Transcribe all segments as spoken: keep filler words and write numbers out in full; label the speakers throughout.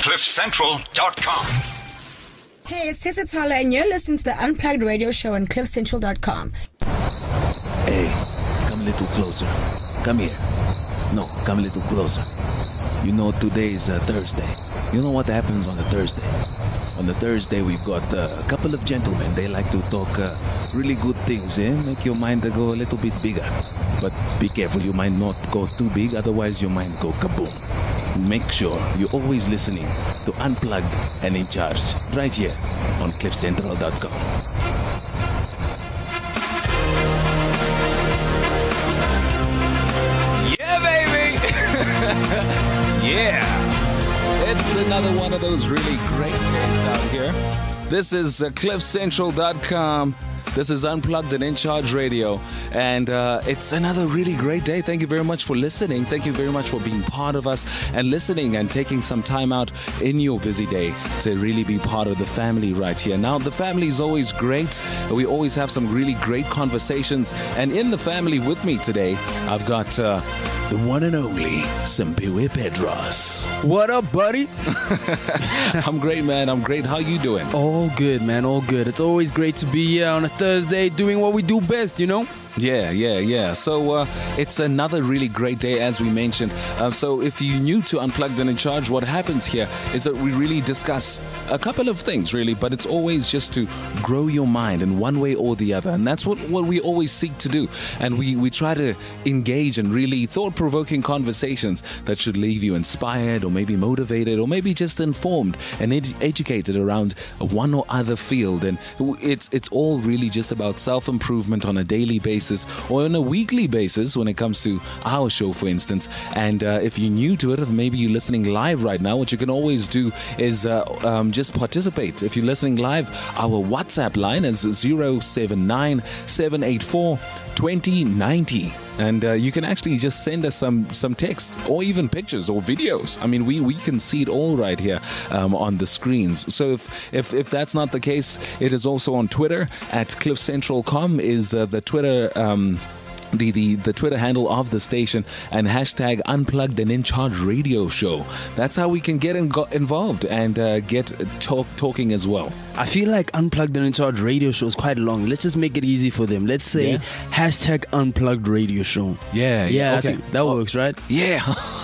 Speaker 1: cliff central dot com.
Speaker 2: Hey, it's Tessa Tyler, and you're listening to the Unplugged Radio Show on cliff central dot com.
Speaker 3: Hey, come a little closer. Come here. No, come a little closer. You know, today is uh, Thursday. You know what happens on a Thursday? On a Thursday, we've got uh, a couple of gentlemen. They like to talk uh, really good things, eh? Make your mind go a little bit bigger. But be careful, you might not go too big, otherwise your mind go kaboom. Make sure you're always listening to Unplugged and In Charge, right here on cliff central dot com.
Speaker 4: Yeah, baby! Yeah! It's another one of those really great days out here. This is uh, cliff central dot com. This is Unplugged and In Charge Radio, and uh, it's another really great day. Thank you very much for listening. Thank you very much for being part of us and listening and taking some time out in your busy day to really be part of the family right here. Now, the family is always great. We always have some really great conversations, and in the family with me today, I've got uh, the one and only Simpiwe Pedros.
Speaker 5: What up, buddy?
Speaker 4: I'm great, man. I'm great. How you doing?
Speaker 5: All good, man. All good. It's always great to be here on a Thursday doing what we do best, you know?
Speaker 4: Yeah, yeah, yeah. So uh, it's another really great day, as we mentioned. Uh, so if you're new to Unplugged and In Charge, what happens here is that we really discuss a couple of things, really, but it's always just to grow your mind in one way or the other. And that's what, what we always seek to do. And we, we try to engage in really thought-provoking conversations that should leave you inspired or maybe motivated or maybe just informed and ed- educated around one or other field. And it's, it's all really just about self-improvement on a daily basis, or on a weekly basis when it comes to our show, for instance. And uh, if you're new to it, or maybe you're listening live right now, what you can always do is uh, um, just participate. If you're listening live, our WhatsApp line is zero seven nine, seven eight four, two zero nine zero. And uh, you can actually just send us some some texts or even pictures or videos. I mean, we, we can see it all right here um, on the screens. So if, if if that's not the case, it is also on Twitter at cliff central dot com is uh, the Twitter um The, the, the Twitter handle of the station, and hashtag Unplugged and In Charge Radio Show. That's how we can get in, go, involved and uh, get talk, talking as well.
Speaker 5: I feel like Unplugged and In Charge Radio Show is quite long. Let's just make it easy for them. Let's say
Speaker 4: Yeah.
Speaker 5: hashtag Unplugged Radio Show.
Speaker 4: Yeah,
Speaker 5: Yeah, I
Speaker 4: okay.
Speaker 5: think that
Speaker 4: Oh,
Speaker 5: works, right?
Speaker 4: Yeah.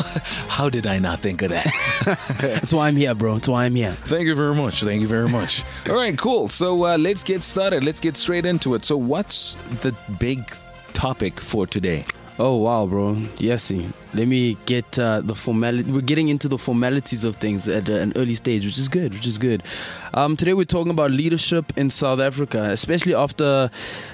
Speaker 4: How did I not think of that?
Speaker 5: That's why I'm here, bro. That's why I'm here.
Speaker 4: Thank you very much. Thank you very much. All right, cool. So uh, let's get started. Let's get straight into it. So what's the big topic for today?
Speaker 5: Oh, wow, bro. Yes, let me get uh, the formality. We're getting into the formalities of things at uh, an early stage, which is good, which is good. Um, today we're talking about leadership in South Africa, especially after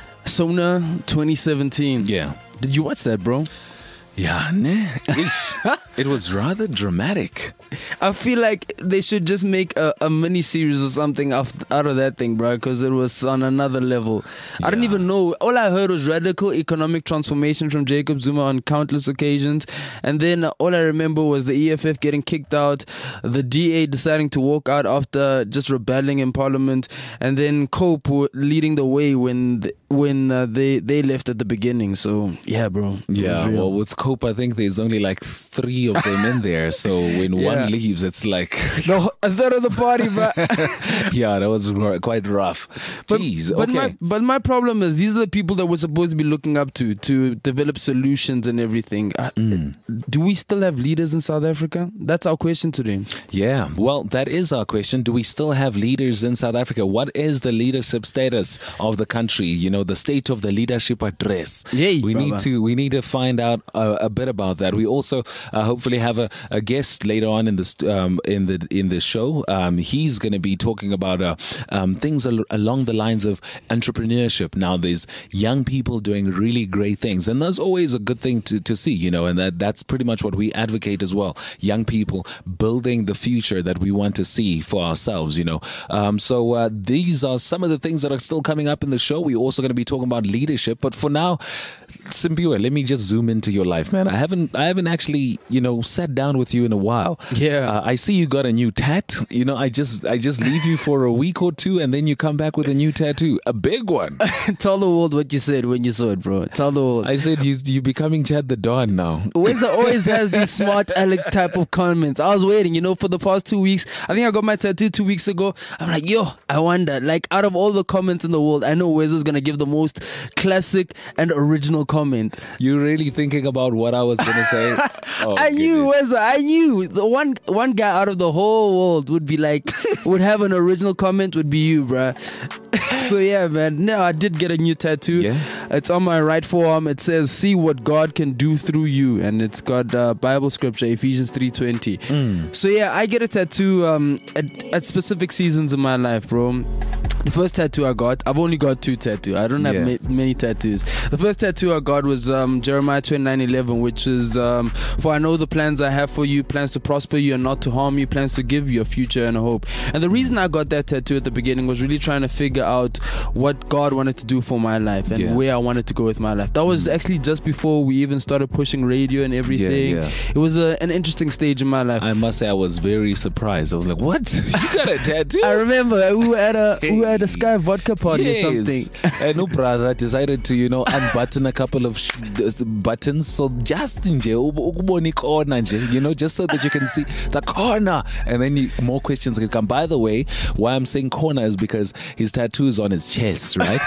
Speaker 5: SONA twenty seventeen.
Speaker 4: Yeah.
Speaker 5: Did you watch that, bro?
Speaker 4: Yeah, ne? Ish. It was rather dramatic.
Speaker 5: I feel like they should just make a, a mini series or something out, out of that thing, bro, because it was on another level. I don't
Speaker 4: Yeah.
Speaker 5: even know. All I heard was radical economic transformation from Jacob Zuma on countless occasions. And then all I remember was the E F F getting kicked out, the D A deciding to walk out after just rebelling in parliament, and then COPE were leading the way when the, when uh, they, they left at the beginning. So, yeah, bro. it was
Speaker 4: Yeah,
Speaker 5: real.
Speaker 4: well, with COPE, I think there's only like three of them in there. So when
Speaker 5: Yeah.
Speaker 4: one leaves, it's like,
Speaker 5: No, a third of the party, bro.
Speaker 4: yeah, that was ro- quite rough.
Speaker 5: But,
Speaker 4: Jeez,
Speaker 5: but
Speaker 4: okay.
Speaker 5: my but my problem is these are the people that we're supposed to be looking up to to develop solutions and everything. Uh,
Speaker 4: Mm.
Speaker 5: Do we still have leaders in South Africa? That's our question today.
Speaker 4: Yeah, well, that is our question. Do we still have leaders in South Africa? What is the leadership status of the country? You know, the state of the leadership address.
Speaker 5: Yay,
Speaker 4: we
Speaker 5: brother.
Speaker 4: need to we need to find out a, a bit about that. We also uh, hopefully have a, a guest later on in this um, in the in the show. Um, he's going to be talking about uh, um, things al- along the lines of entrepreneurship. Now, there's young people doing really great things, and that's always a good thing to, to see. You know, and that that's pretty much what we advocate as well. Young people building the future that we want to see for ourselves. You know, um, so uh, these are some of the things that are still coming up in the show. We're also going to be talking about leadership, but for now, Simpiwe, let me just zoom into your life, man. I haven't, I haven't actually, you know, sat down with you in a while.
Speaker 5: Yeah.
Speaker 4: Uh, I see you got a new tat. You know, I just, I just leave you for a week or two, and then you come back with a new tattoo, a big one.
Speaker 5: Tell the world what you said when you saw it, bro. Tell the world.
Speaker 4: I said you, you becoming Chad the Don now.
Speaker 5: Weza always has these smart aleck type of comments. I was waiting, you know, for the past two weeks. I think I got my tattoo two weeks ago. I'm like, yo, I wonder, like, out of all the comments in the world, I know Weza's gonna give the most classic and original comment.
Speaker 4: You really thinking about what I was gonna say? Oh,
Speaker 5: I knew,
Speaker 4: goodness.
Speaker 5: Weza, I knew. The one one guy out of the whole world would be like, would have an original comment, would be you, bruh. So yeah, man. No, I did get a new tattoo.
Speaker 4: Yeah.
Speaker 5: It's on my right forearm. It says, "See what God can do through you," and it's got uh, Bible scripture, Ephesians three twenty.
Speaker 4: Mm.
Speaker 5: So yeah, I get a tattoo um, at, at specific seasons in my life, bro. The first tattoo I got, I've only got two tattoos. I don't have
Speaker 4: Yeah.
Speaker 5: ma- many tattoos. The first tattoo I got was um, Jeremiah twenty-nine eleven, which is, um, "For I know the plans I have for you, plans to prosper you and not to harm you, plans to give you a future and a hope." And the reason I got that tattoo at the beginning was really trying to figure out what God wanted to do for my life and
Speaker 4: Yeah.
Speaker 5: where I wanted to go with my life. That was actually just before we even started pushing radio and everything.
Speaker 4: yeah.
Speaker 5: It was a, an interesting stage in my life.
Speaker 4: I must say I was very surprised. I was like, "What? You got a tattoo?"
Speaker 5: I remember we were at a we were at a Sky Vodka party or something.
Speaker 4: And no brother decided to, you know, unbutton a couple of sh- buttons, so just nje, ukubona icorner nje, you know, just so that you can see the corner, and then you, more questions can come. By the way, why I'm saying corner is because his tattoo is on his chest, right?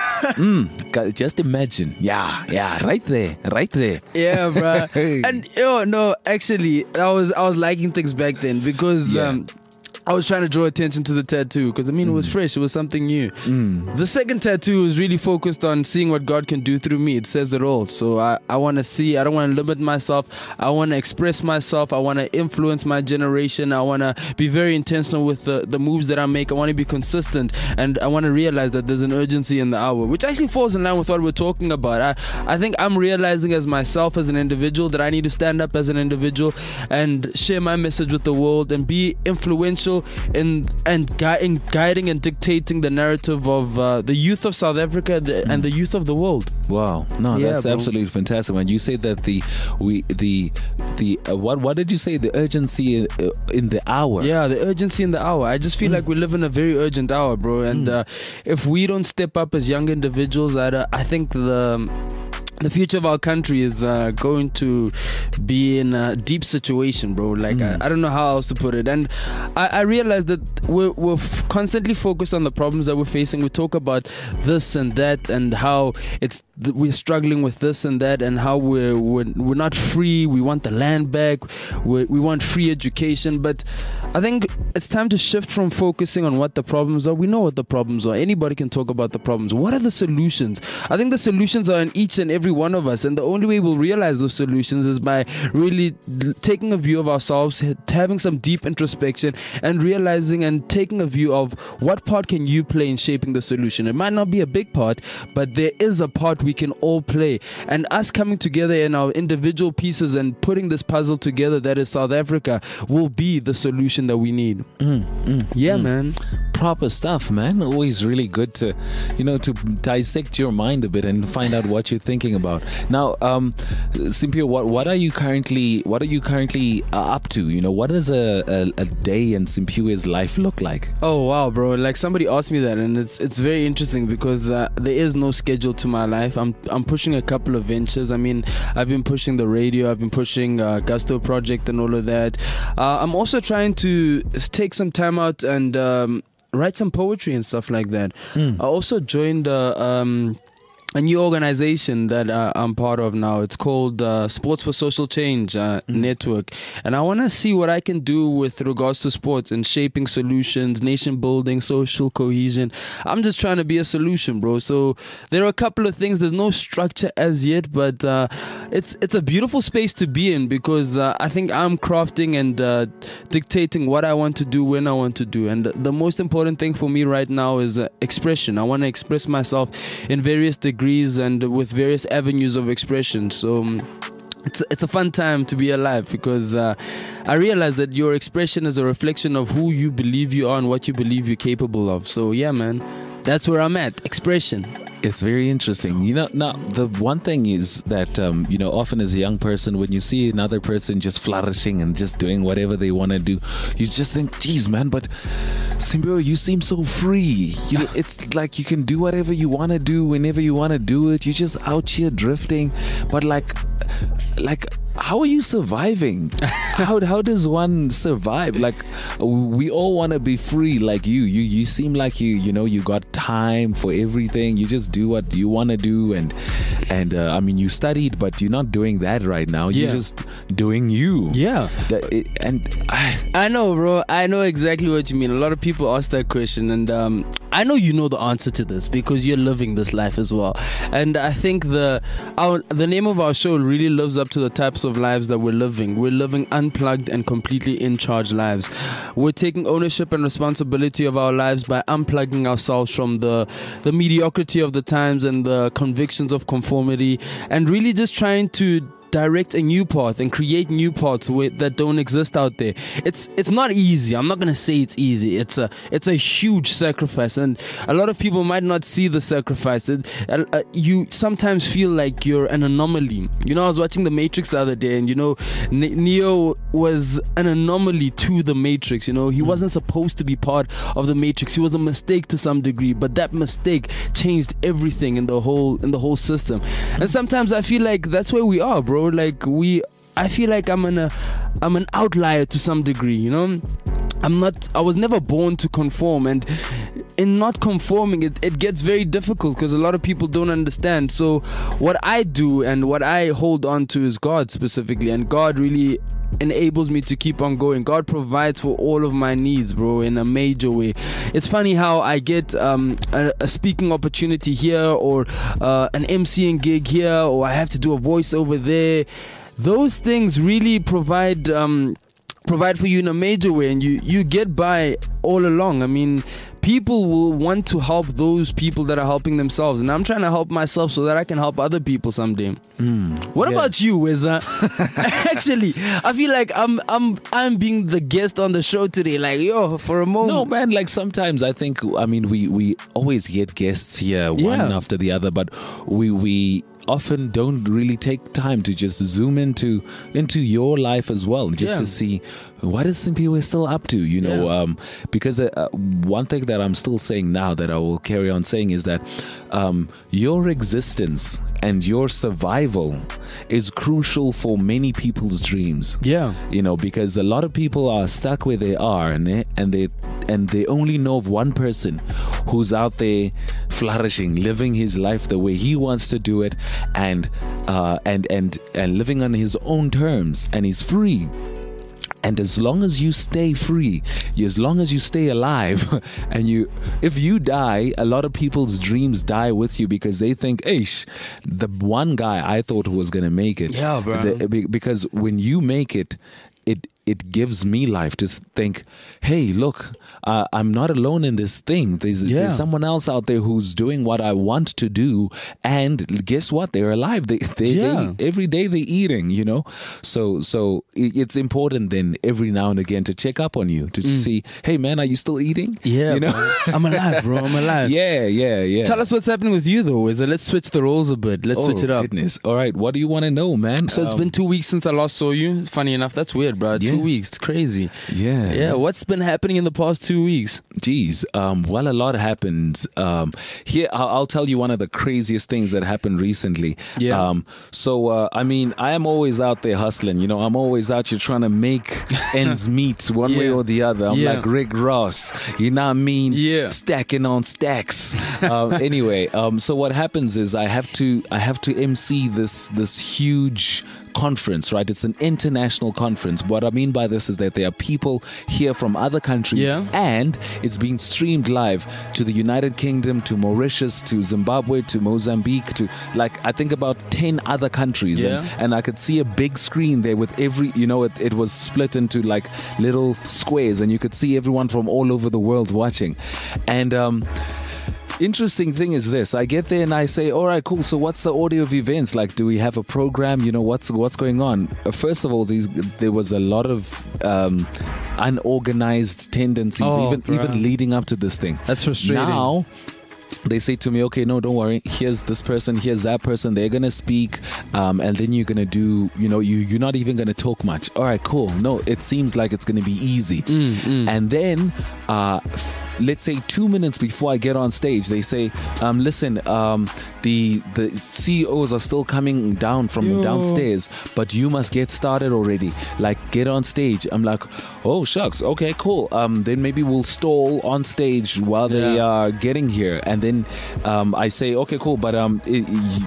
Speaker 4: mm, just imagine, yeah, yeah, right there, right there.
Speaker 5: Yeah, bro.
Speaker 4: Hey.
Speaker 5: And yo, no, actually, I was I was liking things back then because
Speaker 4: Yeah.
Speaker 5: um, I was trying to draw attention to the tattoo because I mean it was fresh, it was something new.
Speaker 4: Mm.
Speaker 5: The second tattoo is really focused on seeing what God can do through me. It says it all. So I, I want to see. I don't want to limit myself. I want to express myself. I want to influence my generation. I want to be very intentional with the, the moves that I make. I want to be consistent, and I want to realize that there's an urgency in the hour, which actually falls in line with what we're talking about. I, I think I'm realizing as myself as an individual that I need to stand up as an individual and share my message with the world and be influential in and guiding, guiding and dictating the narrative of uh, the youth of South Africa the, and the youth of the world.
Speaker 4: Wow, no,
Speaker 5: Yeah,
Speaker 4: that's
Speaker 5: bro.
Speaker 4: absolutely fantastic. When you say that the we the the uh, what what did you say? The urgency in, uh, in the hour.
Speaker 5: Yeah, the urgency in the hour. I just feel like we live in a very urgent hour, bro. And uh, if we don't step up as young individuals, I, uh, I think the the future of our country is uh, going to be in a deep situation, bro. Like,
Speaker 4: Mm.
Speaker 5: I, I don't know how else to put it. And I, I realize that we're, we're f- constantly focused on the problems that we're facing. We talk about this and that and how it's th- we're struggling with this and that and how we're, we're, we're not free. We want the land back. we we want free education. But I think it's time to shift from focusing on what the problems are. We know what the problems are. Anybody can talk about the problems. What are the solutions? I think the solutions are in each and every one of us, and the only way we'll realize those solutions is by really l- taking a view of ourselves, h- having some deep introspection, and realizing and taking a view of what part can you play in shaping the solution. It might not be a big part, but there is a part we can all play, and us coming together in our individual pieces and putting this puzzle together that is South Africa will be the solution that we need.
Speaker 4: Mm, mm,
Speaker 5: Yeah,
Speaker 4: mm.
Speaker 5: man.
Speaker 4: Proper stuff, man. Always really good to, you know, to dissect your mind a bit and find out what you're thinking about. Now, um, Simpiwe, what what are you currently what are you currently uh, up to? You know, what does a, a, a day in Simpiwe's life look like?
Speaker 5: Oh wow, bro! Like somebody asked me that, and it's it's very interesting because uh, there is no schedule to my life. I'm I'm pushing a couple of ventures. I mean, I've been pushing the radio. I've been pushing uh, Gusto Project and all of that. Uh, I'm also trying to take some time out and um, write some poetry and stuff like that.
Speaker 4: Mm.
Speaker 5: I also joined uh, um, a new organization that uh, I'm part of now. It's called uh, Sports for Social Change uh,
Speaker 4: Mm.
Speaker 5: Network. And I want to see what I can do with regards to sports and shaping solutions, nation building, social cohesion. I'm just trying to be a solution, bro. So there are a couple of things. There's no structure as yet, but uh, it's it's a beautiful space to be in because uh, I think I'm crafting and uh, dictating what I want to do when I want to do. And the most important thing for me right now is uh, expression. I want to express myself in various degrees and with various avenues of expression. So um, it's it's a fun time to be alive because uh, I realize that your expression is a reflection of who you believe you are and what you believe you're capable of. So yeah, man, that's where I'm at. Expression.
Speaker 4: It's very interesting. You know, now the one thing is that um, you know, often as a young person, when you see another person just flourishing and just doing whatever they want to do, you just think, "Geez, man, but Simpiwe, you seem so free. You, it's like you can do whatever you want to do whenever you want to do it. You're just out here drifting, but like, like." How are you surviving? how how does one survive? Like, we all want to be free, like you. You you seem like you you know you got time for everything. You just do what you want to do, and and uh, I mean, you studied, but you're not doing that right now. You're
Speaker 5: Yeah.
Speaker 4: just doing you.
Speaker 5: Yeah.
Speaker 4: That- it- and I,
Speaker 5: I know, bro. I know exactly what you mean. A lot of people ask that question, and um, I know you know the answer to this because you're living this life as well. And I think the our the name of our show really lives up to the types of lives that we're living. We're living unplugged and completely in charge lives. We're taking ownership and responsibility of our lives by unplugging ourselves from the the mediocrity of the times and the convictions of conformity, and really just trying to direct a new path and create new paths where, that don't exist out there. It's it's not easy. I'm not gonna say it's easy. It's a it's a huge sacrifice, and a lot of people might not see the sacrifice. It, uh, uh, you sometimes feel like you're an anomaly. You know, I was watching The Matrix the other day, and you know, Ne- Neo was an anomaly to the Matrix. You know, he mm. wasn't supposed to be part of the Matrix. He was a mistake to some degree, but that mistake changed everything in the whole in the whole system. Mm. And sometimes I feel like that's where we are, bro. Like we, I feel like I'm an, uh, I'm an outlier to some degree, you know. I'm not, I was never born to conform, and in not conforming, it, it gets very difficult because a lot of people don't understand. So what I do and what I hold on to is God specifically, and God really enables me to keep on going. God provides for all of my needs, bro, in a major way. It's funny how I get um, a, a speaking opportunity here, or uh, an MCing gig here, or I have to do a voiceover there. Those things really provide um, provide for you in a major way, and you, you get by all along. I mean, people will want to help those people that are helping themselves, and I'm trying to help myself so that I can help other people someday.
Speaker 4: mm,
Speaker 5: What
Speaker 4: yeah.
Speaker 5: about you, Weza? Actually, I feel like I'm I'm I'm being the guest on the show today. Like, yo, for a moment.
Speaker 4: No, man, like sometimes I think, I mean, we, we always get guests here, one
Speaker 5: Yeah.
Speaker 4: after the other, but we we often don't really take time to just zoom into into your life as well, just
Speaker 5: Yeah.
Speaker 4: to see what is Simpiwe still up to, you know.
Speaker 5: Yeah.
Speaker 4: Um, because uh, uh, one thing that I'm still saying now, that I will carry on saying, is that um, your existence and your survival is crucial for many people's dreams.
Speaker 5: Yeah.
Speaker 4: You know, because a lot of people are stuck where they are, and they, and they and they only know of one person who's out there flourishing, living his life the way he wants to do it, and uh, and and and living on his own terms, and he's free. And as long as you stay free, as long as you stay alive, and you, if you die, a lot of people's dreams die with you, because they think, "Hey, the one guy I thought was gonna make it."
Speaker 5: Yeah, bro.
Speaker 4: The, be- because when you make it, it it gives me life to think, hey, look, uh, I'm not alone in this thing. There's,
Speaker 5: Yeah.
Speaker 4: there's someone else out there who's doing what I want to do, and guess what? They're alive. They, they,
Speaker 5: Yeah.
Speaker 4: they every day they're eating, you know. So so it- it's important then every now and again to check up on you, to see, hey man, are you still eating?
Speaker 5: Yeah,
Speaker 4: you know.
Speaker 5: bro. I'm alive, bro. I'm alive.
Speaker 4: yeah, yeah, yeah.
Speaker 5: Tell us what's happening with you, though. Is it? Let's switch the roles a bit. Let's
Speaker 4: oh,
Speaker 5: switch it up.
Speaker 4: Goodness. All right. What do you want to know, man?
Speaker 5: So it's
Speaker 4: Um,
Speaker 5: been two weeks since I last saw you. Funny enough, that's weird, bro.
Speaker 4: Yeah.
Speaker 5: Two weeks. It's crazy.
Speaker 4: yeah.
Speaker 5: Yeah. What's been happening in the past two weeks?
Speaker 4: Geez, um, well, a lot happened. Um, here, I'll, I'll tell you one of the craziest things that happened recently.
Speaker 5: Yeah.
Speaker 4: Um, so, uh, I mean, I am always out there hustling. You know, I'm always out here trying to make ends meet one way
Speaker 5: Yeah.
Speaker 4: or the other. I'm
Speaker 5: Yeah.
Speaker 4: like Rick Ross. You know what I mean?
Speaker 5: Yeah.
Speaker 4: Stacking on stacks. um, anyway, um, so what happens is I have to I have to M C this this huge conference, right? It's an international conference. What I mean by this is that there are people here from other countries,
Speaker 5: Yeah.
Speaker 4: and it's being streamed live to the United Kingdom, to Mauritius, to Zimbabwe, to Mozambique, to like I think about ten other countries.
Speaker 5: Yeah.
Speaker 4: And, and I could see a big screen there with every, you know, it, it was split into like little squares, and you could see everyone from all over the world watching. And um interesting thing is this: I get there and I say, all right, cool, so what's the order of events? Like, do we have a program? You know, what's what's going on? Uh, first of all, these there was a lot of um, unorganized tendencies,
Speaker 5: Oh,
Speaker 4: even
Speaker 5: bruh.
Speaker 4: even leading up to this thing.
Speaker 5: That's frustrating.
Speaker 4: Now they say to me, okay, no, don't worry. Here's this person, here's that person. They're gonna speak, um, and then you're gonna do. You know, you you're not even gonna talk much. All right, cool. No, it seems like it's gonna be easy.
Speaker 5: Mm, mm.
Speaker 4: And then, uh, let's say two minutes before I get on stage, they say, um, listen, um, the the C E Os are still coming down from
Speaker 5: Yo.
Speaker 4: downstairs, but you must get started already. Like, get on stage. I'm like, oh shucks, okay, cool. Um, then maybe we'll stall on stage while they
Speaker 5: Yeah.
Speaker 4: are getting here, and then um, I say, okay, cool, but um, i-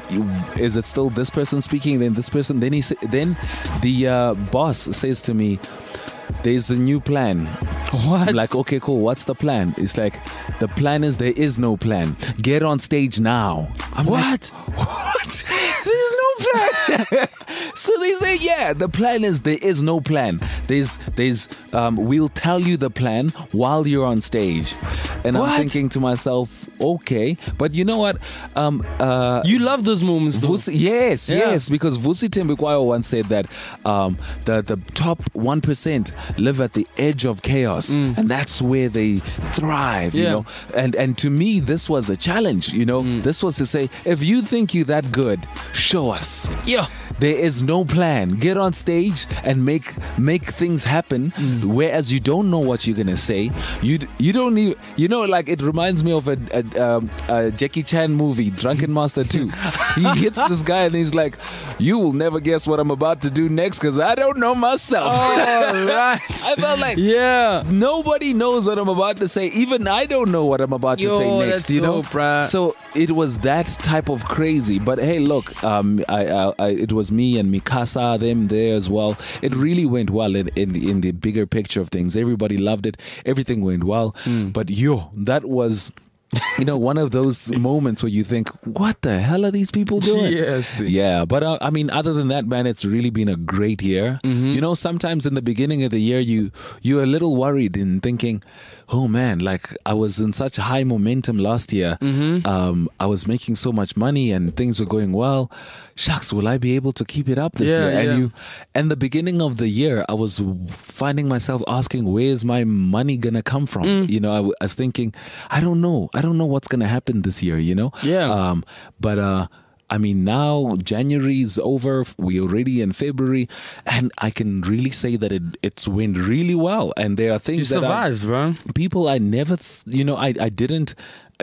Speaker 4: i- is it still this person speaking? Then this person. Then he sa- then the uh, boss says to me, there's a new plan.
Speaker 5: What?
Speaker 4: I'm like, okay, cool. What's the plan? It's like, the plan is there is no plan. Get on stage now. I'm
Speaker 5: What?
Speaker 4: Like, what? There's no plan. So they say, yeah, the plan is there is no plan. There's, there's, um, we'll tell you the plan while you're on stage. And
Speaker 5: What?
Speaker 4: I'm thinking to myself, okay, but you know what? Um, uh,
Speaker 5: You love those moments, though.
Speaker 4: Vusi, yes,
Speaker 5: Yeah.
Speaker 4: yes, because Vusi Tembekwayo once said that um, the the top one percent live at the edge of chaos, and that's where they thrive. You
Speaker 5: Mm. Yeah.
Speaker 4: know, and and to me, this was a challenge. You know,
Speaker 5: Mm.
Speaker 4: this was to say, if you think you're that good, show us.
Speaker 5: Yeah.
Speaker 4: There is no plan. Get on stage and make make things happen.
Speaker 5: Mm.
Speaker 4: Whereas you don't know what you're gonna say. You d- you don't even you know like it reminds me of a, a, um, a Jackie Chan movie, Drunken Master two. He hits this guy and he's like, "You will never guess what I'm about to do next because I don't know myself."
Speaker 5: All right.
Speaker 4: I felt like
Speaker 5: Yeah.
Speaker 4: nobody knows what I'm about to say. Even I don't know what I'm about
Speaker 5: Yo,
Speaker 4: to say next.
Speaker 5: that's
Speaker 4: You know,
Speaker 5: dope, bruh.
Speaker 4: so it was that type of crazy. But hey, look, um, I, I, I it was me and Mikasa, them there as well. It really went well in in, in the bigger picture of things. Everybody loved it. Everything went well. But yo, that was. You know, one of those moments where you think, what the hell are these people doing?
Speaker 5: Yes.
Speaker 4: Yeah. But uh, I mean, other than that, man, it's really been a great year. You know, sometimes in the beginning of the year, you, you're a little worried in thinking, oh man, like I was in such high momentum last year. Um, I was making so much money and things were going well. Shucks, will I be able to keep it up this
Speaker 5: Yeah,
Speaker 4: year? And
Speaker 5: yeah.
Speaker 4: you, and the beginning of the year, I was finding myself asking, where's my money gonna come from?
Speaker 5: Mm.
Speaker 4: You know, I, w- I was thinking, I don't know. I don't know what's gonna happen this year. You know.
Speaker 5: Yeah.
Speaker 4: Um. But uh. I mean, now January's over. We're already in February, and I can really say that it it's went really well. And there are things
Speaker 5: You
Speaker 4: that I,
Speaker 5: survived, bro.
Speaker 4: people I never, th- you know, I I didn't.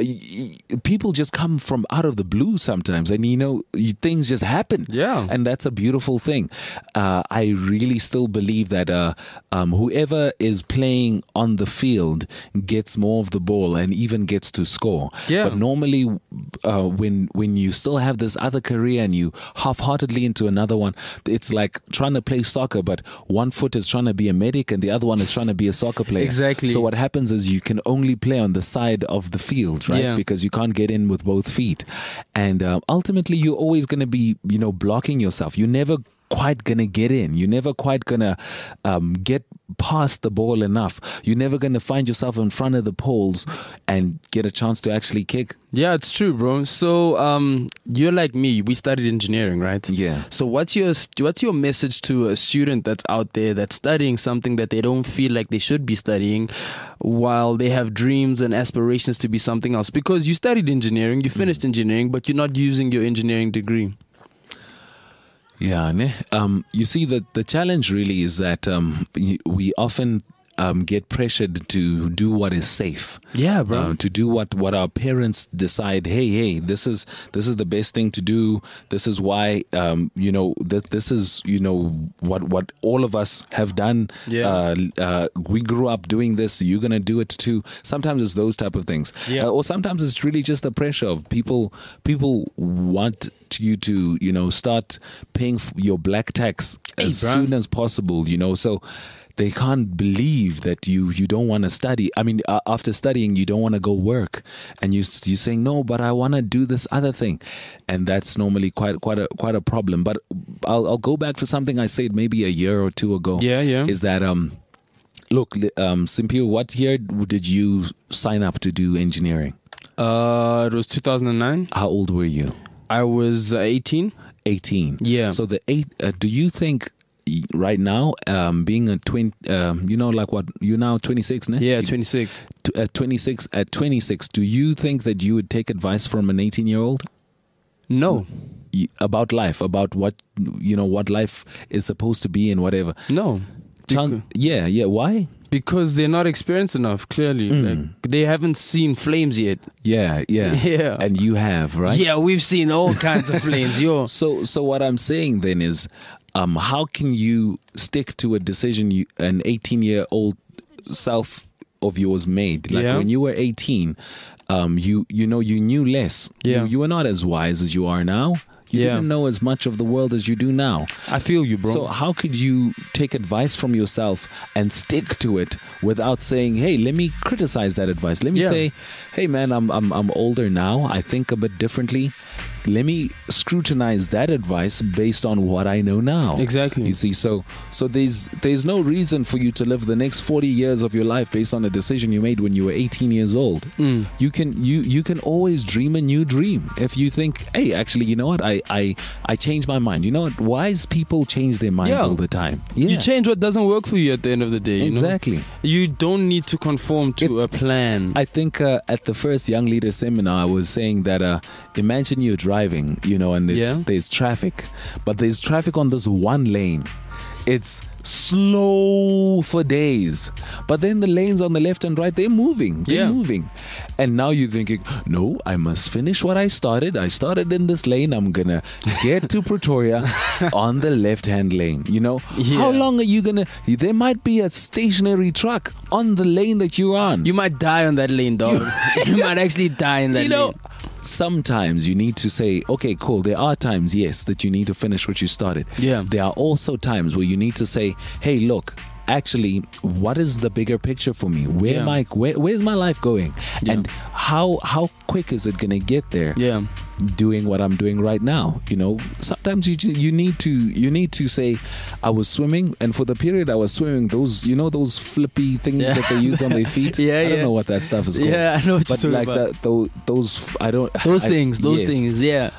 Speaker 4: I- People just come from out of the blue sometimes, and you know, you, things just happen.
Speaker 5: Yeah.
Speaker 4: and that's a beautiful thing. Uh, I really still believe that uh, um, whoever is playing on the field gets more of the ball and even gets to score.
Speaker 5: Yeah.
Speaker 4: But normally, uh, when when you still have this other career and you half-heartedly into another one, it's like trying to play soccer, but one foot is trying to be a medic and the other one is trying to be a soccer player.
Speaker 5: Exactly.
Speaker 4: So what happens is you can only play on the side of the field, right?
Speaker 5: Yeah.
Speaker 4: Because you can't get in with both feet, and uh, ultimately you're always going to be, you know, blocking yourself. You're never quite gonna get in. You're never quite gonna um, get past the ball enough. You're never gonna find yourself in front of the poles and get a chance to actually kick.
Speaker 5: Yeah, it's true, bro. So, um, you're like me. We studied engineering, right?
Speaker 4: Yeah.
Speaker 5: So, what's your what's your message to a student that's out there that's studying something that they don't feel like they should be studying, while they have dreams and aspirations to be something else? Because you studied engineering, you finished engineering, but you're not using your engineering degree.
Speaker 4: Yeah, ne? Um, you see, the, the challenge really is that um, y- we often um, get pressured to do what is safe.
Speaker 5: Yeah, bro.
Speaker 4: Um, to do what, what our parents decide. Hey, hey, this is this is the best thing to do. This is why, um, you know, that this is, you know, what what all of us have done.
Speaker 5: Yeah.
Speaker 4: Uh, uh, we grew up doing this. You're gonna do it too. Sometimes it's those type of things.
Speaker 5: Yeah.
Speaker 4: Uh, or sometimes it's really just the pressure of people. People want you to, you know, start paying f- your black tax
Speaker 5: Hey,
Speaker 4: as
Speaker 5: bro.
Speaker 4: soon as possible. You know, so. They can't believe that you, you don't want to study. I mean, uh, after studying, you don't want to go work, and you you saying no, but I want to do this other thing, and that's normally quite quite a quite a problem. But I'll I'll go back to something I said maybe a year or two ago.
Speaker 5: Yeah, yeah.
Speaker 4: Is that um, look, li- um, Simpio, what year did you sign up to do engineering?
Speaker 5: Uh, it was two thousand nine.
Speaker 4: How old were you?
Speaker 5: I was uh, eighteen.
Speaker 4: eighteen.
Speaker 5: Yeah.
Speaker 4: So the eight. Uh, do you think y- right now, um, being a twenty, um, you know, like what you're now twenty-six, ne?
Speaker 5: Yeah,
Speaker 4: You-
Speaker 5: twenty-six.
Speaker 4: t- At twenty-six, at twenty-six, do you think that you would take advice from an eighteen-year-old
Speaker 5: No,
Speaker 4: about life, about what you know, what life is supposed to be and whatever?
Speaker 5: no.
Speaker 4: Chan- yeah, yeah. Why?
Speaker 5: Because they're not experienced enough, clearly.
Speaker 4: Mm.
Speaker 5: Like, they haven't seen flames yet.
Speaker 4: Yeah, yeah,
Speaker 5: Yeah.
Speaker 4: And you have, right?
Speaker 5: Yeah, we've seen all kinds of flames, yo.
Speaker 4: So, so what I'm saying then is, um, how can you stick to a decision you, an eighteen-year-old self of yours made? Like
Speaker 5: Yeah.
Speaker 4: when you were eighteen, um, you you know you knew less.
Speaker 5: Yeah.
Speaker 4: You, you were not as wise as you are now. You
Speaker 5: Yeah.
Speaker 4: didn't know as much of the world as you do now.
Speaker 5: I feel you, bro.
Speaker 4: So how could you take advice from yourself and stick to it without saying, "Hey, let me criticize that advice. Let me
Speaker 5: Yeah.
Speaker 4: say, hey, man, I'm I'm I'm older now. I think a bit differently. Let me scrutinize that advice based on what I know now."
Speaker 5: Exactly.
Speaker 4: You see, so so there's there's no reason for you to live the next forty years of your life based on a decision you made when you were eighteen years old.
Speaker 5: Mm.
Speaker 4: You can you you can always dream a new dream if you think, hey, actually, you know what? I I I changed my mind. You know what? Wise people change their minds
Speaker 5: Yeah.
Speaker 4: all the time. Yeah.
Speaker 5: You change what doesn't work for you at the end of the day. You know?
Speaker 4: Exactly.
Speaker 5: You don't need to conform to a plan.
Speaker 4: I think uh, at the first Young Leader Seminar, I was saying that uh, imagine you're driving, you know, and it's,
Speaker 5: Yeah.
Speaker 4: there's traffic, but there's traffic on this one lane. It's slow for days, but then the lanes on the left and right, they're moving, they're
Speaker 5: Yeah.
Speaker 4: moving. And now you're thinking, no, I must finish what I started. I started in this lane. I'm going to get to Pretoria on the left-hand lane. You know,
Speaker 5: Yeah.
Speaker 4: how long are you going to, there might be a stationary truck on the lane that you're on.
Speaker 5: You might die on that lane, dog. you might actually die in that
Speaker 4: you know,
Speaker 5: lane.
Speaker 4: sometimes you need to say, okay, cool. There are times, yes, that you need to finish what you started.
Speaker 5: Yeah.
Speaker 4: There are also times where you need to say, hey, look, actually, what is the bigger picture for me? Where
Speaker 5: Yeah.
Speaker 4: am I? Where, where's my life going?
Speaker 5: Yeah.
Speaker 4: And how how quick is it gonna get there?
Speaker 5: Yeah.
Speaker 4: Doing what I'm doing right now. You know, sometimes you ju- you need to you need to say, I was swimming, and for the period I was swimming, those you know those flippy things
Speaker 5: Yeah.
Speaker 4: that they use on their feet.
Speaker 5: Yeah,
Speaker 4: I don't
Speaker 5: yeah.
Speaker 4: know what that stuff is called.
Speaker 5: Yeah, I know what
Speaker 4: but
Speaker 5: you're
Speaker 4: like
Speaker 5: talking about.
Speaker 4: that, those, those I don't
Speaker 5: Those
Speaker 4: I-
Speaker 5: things, those
Speaker 4: yes.
Speaker 5: things, yeah.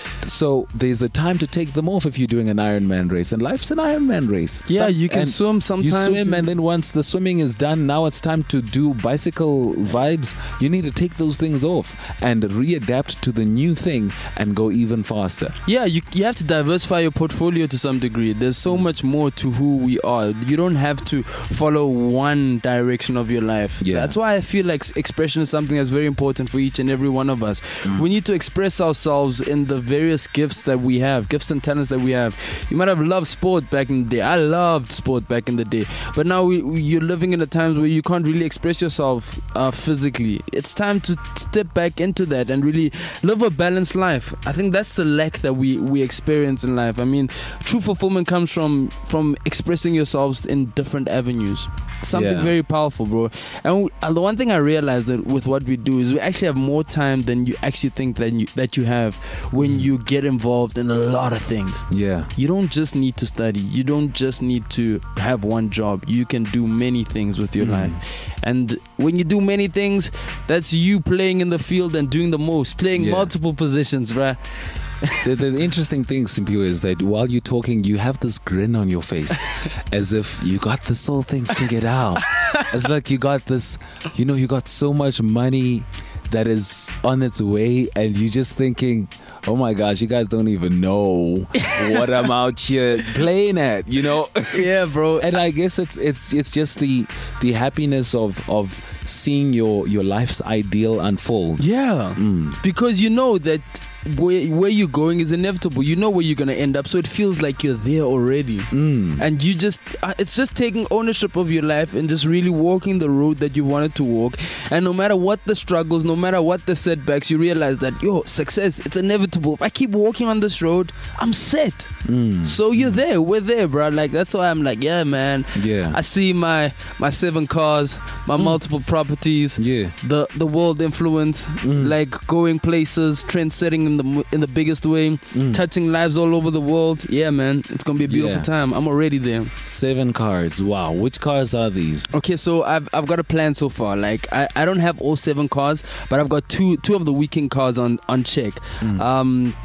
Speaker 4: So there's a time to take them off if you're doing an Ironman race, and life's an Ironman race.
Speaker 5: Yeah,
Speaker 4: Some-
Speaker 5: you can
Speaker 4: and
Speaker 5: swim sometimes.
Speaker 4: You swim, and then once the swimming is done, now it's time to do bicycle vibes. You need to take those things off and readapt to the new thing and go even faster.
Speaker 5: Yeah, you you have to diversify your portfolio to some degree. There's so much more to who we are. You don't have to follow one direction of your life.
Speaker 4: Yeah.
Speaker 5: That's why I feel like s- expression is something that's very important for each and every one of us. We need to express ourselves in the various gifts that we have, gifts and talents that we have. You might have loved sport back in the day. I loved sport back in the day. But now we, we, you're living in the times where you can't really express yourself uh, physically. It's time to step back into that and really live a balanced life. I think that's the lack that we, we experience in life. I mean, true fulfillment comes from from expressing yourselves in different avenues. Something
Speaker 4: Yeah.
Speaker 5: very powerful, bro. And we, uh, the one thing I realized that with what we do is we actually have more time than you actually think that you, that you have when you get involved in a lot of things.
Speaker 4: Yeah.
Speaker 5: You don't just need to study. You don't just need to have one job. You can do many things with your
Speaker 4: Mm.
Speaker 5: life. And when you do many things, that's you playing in the field and doing the most, playing
Speaker 4: Yeah.
Speaker 5: multiple positions, bruh.
Speaker 4: The, the interesting thing, Simpiwe, is that while you're talking, you have this grin on your face as if you got this whole thing figured out. It's like you got this, you know, you got so much money that is on its way, and you're just thinking, oh my gosh, you guys don't even know what I'm out here playing at, you know?
Speaker 5: Yeah, bro.
Speaker 4: And I guess it's it's it's just the the happiness of of seeing your your life's ideal unfold.
Speaker 5: Yeah,
Speaker 4: Mm.
Speaker 5: because you know that where where you're going is inevitable. You know where you're gonna end up, so it feels like you're there already.
Speaker 4: Mm.
Speaker 5: And you just uh, it's just taking ownership of your life and just really walking the road that you wanted to walk. And no matter what the struggles, no matter what the setbacks, you realize that yo, success, it's inevitable. If I keep walking on this road, I'm set.
Speaker 4: Mm.
Speaker 5: So you're there, we're there, bro. Like that's why I'm like, yeah, man.
Speaker 4: Yeah.
Speaker 5: I see my my seven cars, my multiple properties,
Speaker 4: Yeah.
Speaker 5: the the world influence,
Speaker 4: Mm.
Speaker 5: like going places, trend setting in the mo- in the biggest way,
Speaker 4: Mm.
Speaker 5: touching lives all over the world. Yeah, man, it's gonna be a beautiful
Speaker 4: Yeah.
Speaker 5: time. I'm already there.
Speaker 4: Seven cars. Wow. Which cars are these?
Speaker 5: Okay, so I've I've got a plan so far. Like I, I don't have all seven cars, but I've got two two of the weekend cars on on check.
Speaker 4: Mm.
Speaker 5: Um.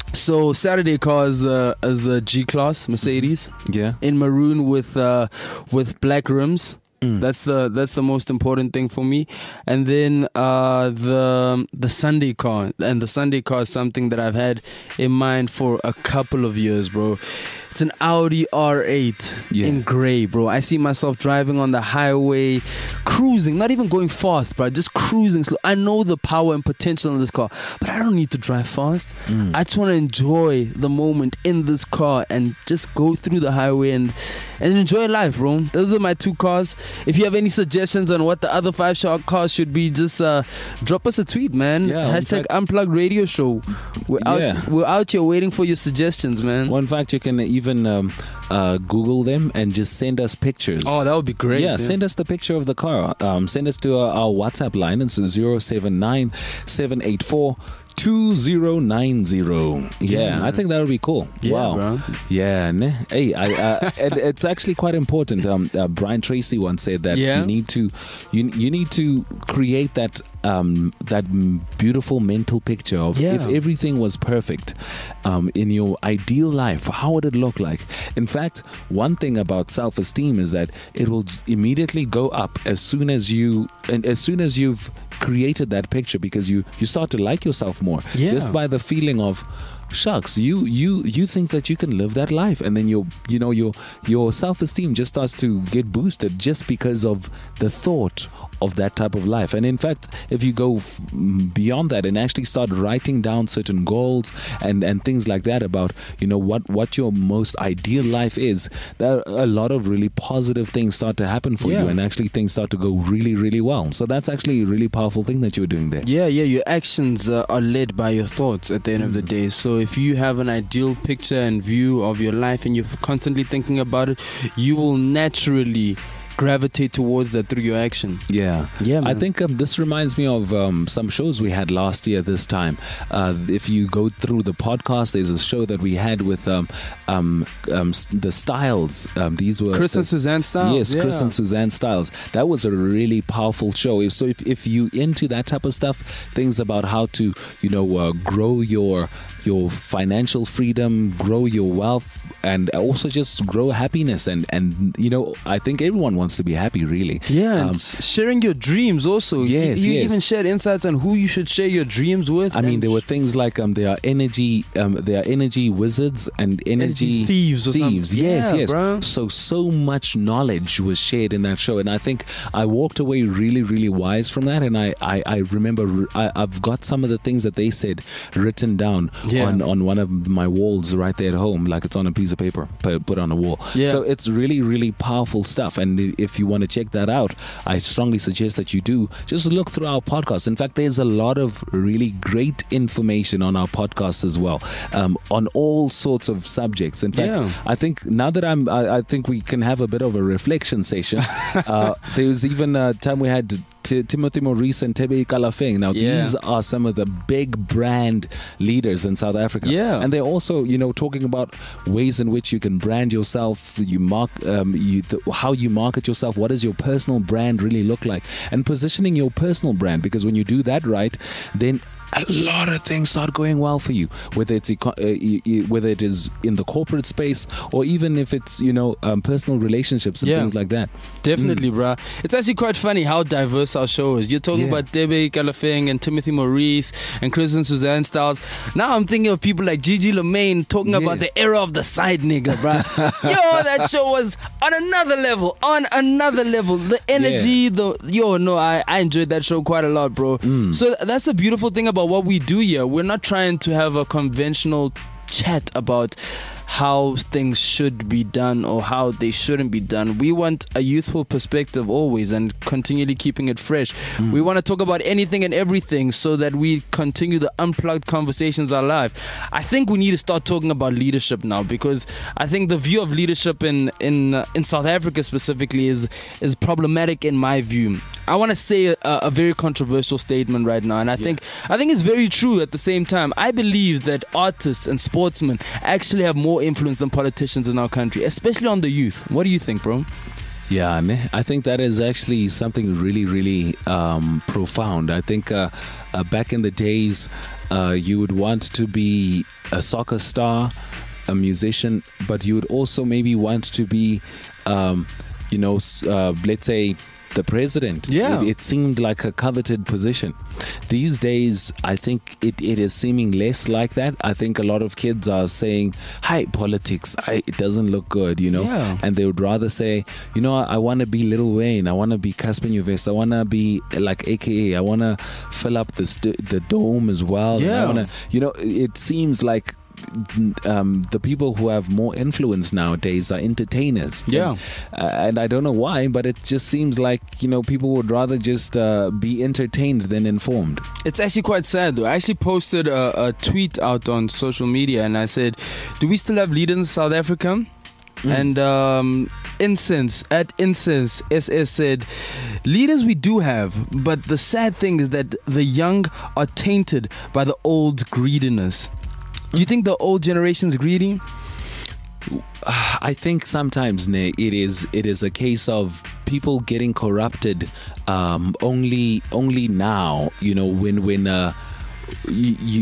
Speaker 5: So Saturday car is, uh, is a G-Class Mercedes
Speaker 4: Yeah.
Speaker 5: in maroon with uh, with black rims.
Speaker 4: Mm.
Speaker 5: That's the that's the most important thing for me. And then uh, the the Sunday car, and the Sunday car is something that I've had in mind for a couple of years, bro. It's an Audi R eight
Speaker 4: Yeah.
Speaker 5: in grey, bro. I see myself driving on the highway, cruising, not even going fast, bro, just cruising slow. I know the power and potential in this car, but I don't need to drive fast.
Speaker 4: Mm.
Speaker 5: I just want to enjoy the moment in this car and just go through the highway and and enjoy life, bro. Those are my two cars. If you have any suggestions on what the other five shark cars should be, just uh, drop us a tweet, man.
Speaker 4: Yeah, in
Speaker 5: Hashtag
Speaker 4: fact-
Speaker 5: Unplugged Radio Show. We're out,
Speaker 4: Yeah.
Speaker 5: we're out here waiting for your suggestions, man.
Speaker 4: Well, in fact, you can even um, uh, Google them and just send us pictures.
Speaker 5: Oh, that would be great.
Speaker 4: Yeah, send us the picture of the car. Um, send us to our, our WhatsApp line. It's zero seven nine seven eight four two zero nine zero. Yeah,
Speaker 5: Yeah,
Speaker 4: I think that would be cool.
Speaker 5: Yeah,
Speaker 4: wow.
Speaker 5: bro.
Speaker 4: Yeah, ne? Hey, I, uh, it, it's actually quite important. Um, uh, Brian Tracy once said that
Speaker 5: Yeah.
Speaker 4: you need to, you you need to create that um that m- beautiful mental picture of
Speaker 5: Yeah.
Speaker 4: if everything was perfect, um, in your ideal life, how would it look like? In fact, one thing about self-esteem is that it will immediately go up as soon as you, and as soon as you've created that picture, because you you start to like yourself more
Speaker 5: Yeah.
Speaker 4: just by the feeling of, shucks, you you you think that you can live that life, and then your you know your your self-esteem just starts to get boosted just because of the thought of that type of life. And in fact, if you go f- beyond that and actually start writing down certain goals and and things like that about, you know, what what your most ideal life is, there are a lot of really positive things start to happen for
Speaker 5: Yeah.
Speaker 4: you, and actually things start to go really really well. So that's actually a really powerful thing that you're doing there.
Speaker 5: Yeah, yeah, your actions uh, are led by your thoughts at the end of the day. So if you have an ideal picture and view of your life and you're constantly thinking about it, you will naturally gravitate towards that through your action.
Speaker 4: Yeah,
Speaker 5: Yeah,
Speaker 4: I
Speaker 5: man.
Speaker 4: think um, this reminds me of um, some shows we had last year. This time, uh, if you go through the podcast, there's a show that we had with um, um, um, s- the Styles. Um, these were
Speaker 5: Chris
Speaker 4: the,
Speaker 5: and Suzanne Styles.
Speaker 4: Yes,
Speaker 5: yeah.
Speaker 4: Chris and Suzanne Styles. That was a really powerful show. If- So if, if you into that type of stuff, things about how to, you know, uh, grow your your financial freedom, grow your wealth, and also just grow happiness. And, and you know, I think everyone wants to be happy, really.
Speaker 5: Yeah, and
Speaker 4: Um,
Speaker 5: s- sharing your dreams also.
Speaker 4: Yes,
Speaker 5: you, you
Speaker 4: yes.
Speaker 5: even shared insights on who you should share your dreams with.
Speaker 4: I mean,
Speaker 5: and
Speaker 4: there were things like um, there are energy, um, there are energy wizards and energy,
Speaker 5: Energy thieves or
Speaker 4: thieves.
Speaker 5: something.
Speaker 4: Yes,
Speaker 5: Yeah,
Speaker 4: yes.
Speaker 5: bro.
Speaker 4: So so much knowledge was shared in that show, and I think I walked away really, really wise from that. And I, I, I remember I, I've got some of the things that they said written down
Speaker 5: Yeah.
Speaker 4: on on one of my walls right there at home, like it's on a piece of paper pu- put on a wall.
Speaker 5: Yeah.
Speaker 4: So it's really, really powerful stuff. And if you want to check that out, I strongly suggest that you do. Just look through our podcast. In fact, there's a lot of really great information on our podcast as well, um, on all sorts of subjects. In fact,
Speaker 5: Yeah.
Speaker 4: I think now that I'm, I, I think we can have a bit of a reflection session. uh, there was even a time we had T- Timothy Maurice and Tebe Kalafeng. Now,
Speaker 5: Yeah.
Speaker 4: these are some of the big brand leaders in South Africa.
Speaker 5: Yeah.
Speaker 4: And they're also, you know, talking about ways in which you can brand yourself, you mark, um, you, th- how you market yourself, what does your personal brand really look like, and positioning your personal brand, because when you do that right, then a lot of things start going well for you, whether it's eco- uh, y- y- whether it is in the corporate space, or even if it's, you know, um, personal relationships and
Speaker 5: Yeah.
Speaker 4: things like that.
Speaker 5: Definitely, bruh. It's actually quite funny how diverse our show is. You're talking
Speaker 4: Yeah.
Speaker 5: about Tebe Kalafeng and Timothy Maurice and Chris and Suzanne Styles. Now I'm thinking of people like Gigi Lemaine talking
Speaker 4: Yeah.
Speaker 5: about the era of the side nigga, bruh. Yo, that show was on another level. On another level. The energy, the yo, no, I, I enjoyed that show quite a lot, bro.
Speaker 4: Mm.
Speaker 5: So that's the beautiful thing about what we do here. We're not trying to have a conventional chat about how things should be done or how they shouldn't be done. We want a youthful perspective always and continually keeping it fresh.
Speaker 4: Mm.
Speaker 5: We want to talk about anything and everything so that we continue the unplugged conversations alive. I think we need to start talking about leadership now, because I think the view of leadership in in uh, in South Africa specifically is is problematic in my view. I want to say a, a very controversial statement right now, and I think I think it's very true at the same time. I believe that artists and sportsmen actually have more influence than politicians in our country, especially on the youth. What do you think, bro?
Speaker 4: Yeah, ne? I think that is actually something really, really um, profound. I think uh, uh, back in the days, uh, you would want to be a soccer star, a musician, but you would also maybe want to be, um, you know, uh, let's say, the president.
Speaker 5: Yeah.
Speaker 4: It, it seemed like a coveted position. These days, I think it, it is seeming less like that. I think a lot of kids are saying, hi, politics, I, it doesn't look good, you know.
Speaker 5: Yeah.
Speaker 4: And they would rather say, you know, I, I want to be Lil Wayne. I want to be Casper Nyovest. I want to be like A K A. I want to fill up the, st- the dome as well.
Speaker 5: Yeah.
Speaker 4: I wanna, you know, it seems like Um, the people who have more influence nowadays are entertainers.
Speaker 5: Yeah.
Speaker 4: And, uh, and I don't know why, but it just seems like, you know, people would rather just uh, be entertained than informed.
Speaker 5: It's actually quite sad though. I actually posted a, a tweet out on social media and I said, do we still have leaders in South Africa? Mm. And um, Incense, at Incense S S said, leaders we do have, but the sad thing is that the young are tainted by the old greediness. Do you think the old generation's greedy?
Speaker 4: I think sometimes, ne, it is it is a case of people getting corrupted um, only only now. You know, when when uh, you. you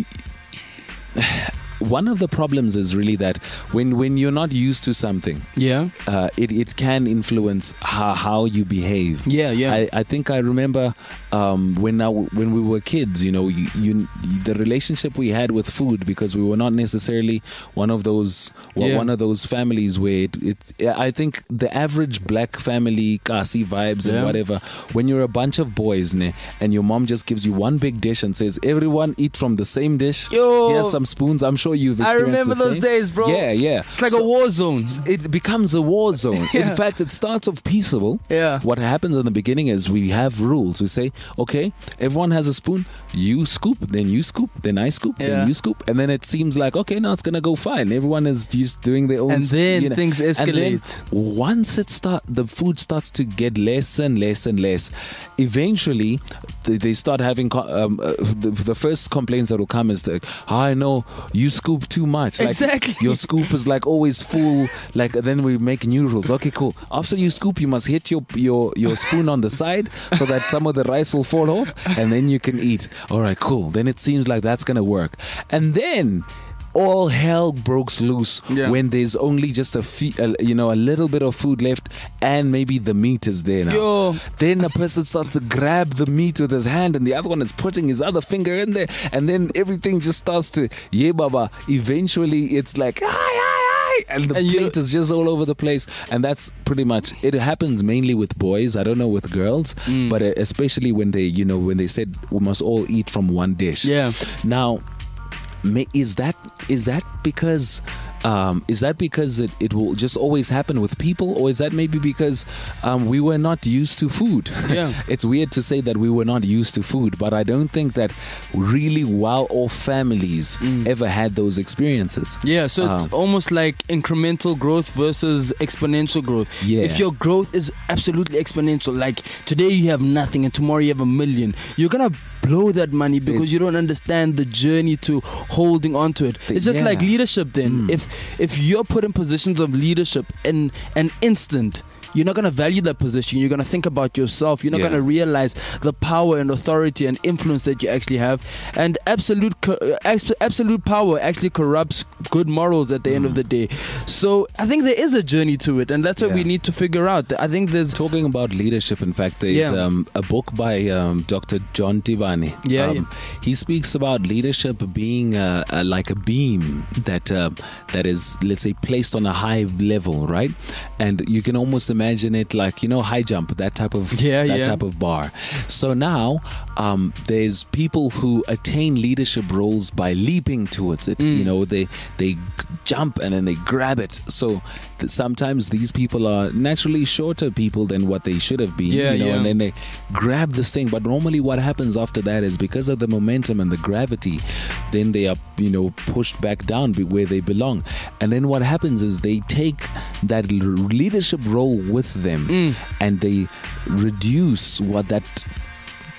Speaker 4: one of the problems is really that when, when you're not used to something,
Speaker 5: yeah,
Speaker 4: uh, it, it can influence how, how you behave.
Speaker 5: Yeah, yeah.
Speaker 4: I, I think I remember um, when I, when we were kids, you know, you, you the relationship we had with food, because we were not necessarily one of those
Speaker 5: yeah.
Speaker 4: one of those families where it, it I think the average black family kasi vibes and
Speaker 5: yeah.
Speaker 4: whatever, when you're a bunch of boys ne, and your mom just gives you one big dish and says everyone eat from the same dish.
Speaker 5: Yo.
Speaker 4: Here's some spoons. I'm sure you've
Speaker 5: I
Speaker 4: experienced
Speaker 5: remember
Speaker 4: the
Speaker 5: those
Speaker 4: same.
Speaker 5: days, bro.
Speaker 4: Yeah, yeah.
Speaker 5: It's like
Speaker 4: So
Speaker 5: a war zone.
Speaker 4: it becomes a war zone.
Speaker 5: Yeah.
Speaker 4: In fact, it starts off peaceable.
Speaker 5: Yeah.
Speaker 4: What happens in the beginning is we have rules. We say, okay, everyone has a spoon. You scoop, then you scoop, then I scoop,
Speaker 5: Yeah.
Speaker 4: then you scoop, and then it seems like okay, now it's gonna go fine. Everyone is just doing their own.
Speaker 5: And
Speaker 4: sp-
Speaker 5: then
Speaker 4: you know.
Speaker 5: things
Speaker 4: And then
Speaker 5: escalate.
Speaker 4: once it start, the food starts to get less and less and less. Eventually, they, they start having co- um, uh, the, the first complaints that will come is like, oh, I know you scoop too much. Like,
Speaker 5: Exactly.
Speaker 4: your scoop is like always full. Like then we make new rules. Okay, cool. After you scoop, you must hit your your your spoon on the side so that some of the rice will fall off, and then you can eat. All right, cool. Then it seems like that's gonna work, and then all hell breaks loose
Speaker 5: Yeah.
Speaker 4: when there's only just a, fe- a you know a little bit of food left, and maybe the meat is there now.
Speaker 5: Yo.
Speaker 4: Then a person starts to grab the meat with his hand, and the other one is putting his other finger in there, and then everything just starts to yeah, baba. Eventually, it's like hi, hi, hi, and the
Speaker 5: And you-
Speaker 4: plate is just all over the place, and that's pretty much it. Happens mainly with boys. I don't know with girls,
Speaker 5: Mm.
Speaker 4: but uh, especially when they you know when they said we must all eat from one dish.
Speaker 5: Yeah.
Speaker 4: Now, may, is that is that because um, is that because it, it will just always happen with people, or is that maybe because um, we were not used to food?
Speaker 5: Yeah.
Speaker 4: It's weird to say that we were not used to food, but I don't think that really well-off families
Speaker 5: Mm.
Speaker 4: ever had those experiences.
Speaker 5: Yeah, so it's
Speaker 4: Um,
Speaker 5: almost like incremental growth versus exponential growth.
Speaker 4: Yeah.
Speaker 5: If your growth is absolutely exponential, like today you have nothing and tomorrow you have a million, you're gonna blow that money because
Speaker 4: It's-
Speaker 5: you don't understand the journey to holding on to it. It's just
Speaker 4: Yeah.
Speaker 5: like leadership then.
Speaker 4: Mm.
Speaker 5: If if you're put in positions of leadership in an instant, you're not going to value that position. You're going to think about yourself. You're not
Speaker 4: Yeah.
Speaker 5: going to realize the power and authority and influence that you actually have. And absolute co- uh, abs- absolute power actually corrupts good morals at the end of the day. So I think there is a journey to it, and that's what we
Speaker 4: Yeah.
Speaker 5: need to figure out. I think there's
Speaker 4: Talking about leadership, in fact, there's
Speaker 5: Yeah.
Speaker 4: um, a book by um, Doctor John Tivani.
Speaker 5: Yeah,
Speaker 4: um,
Speaker 5: yeah.
Speaker 4: He speaks about leadership being uh, uh, like a beam that uh, that is, let's say, placed on a high level, right? And you can almost imagine it like, you know, high jump, that type of
Speaker 5: Yeah,
Speaker 4: that
Speaker 5: yeah.
Speaker 4: type of bar. So now um, there's people who attain leadership roles by leaping towards it.
Speaker 5: Mm.
Speaker 4: You know, they they g- jump and then they grab it. So th- sometimes these people are naturally shorter people than what they should have been.
Speaker 5: Yeah,
Speaker 4: you know,
Speaker 5: yeah.
Speaker 4: and then they grab this thing. But normally what happens after that is because of the momentum and the gravity, then they are, you know, pushed back down be- where they belong. And then what happens is they take that l- leadership role with them
Speaker 5: Mm.
Speaker 4: and they reduce what that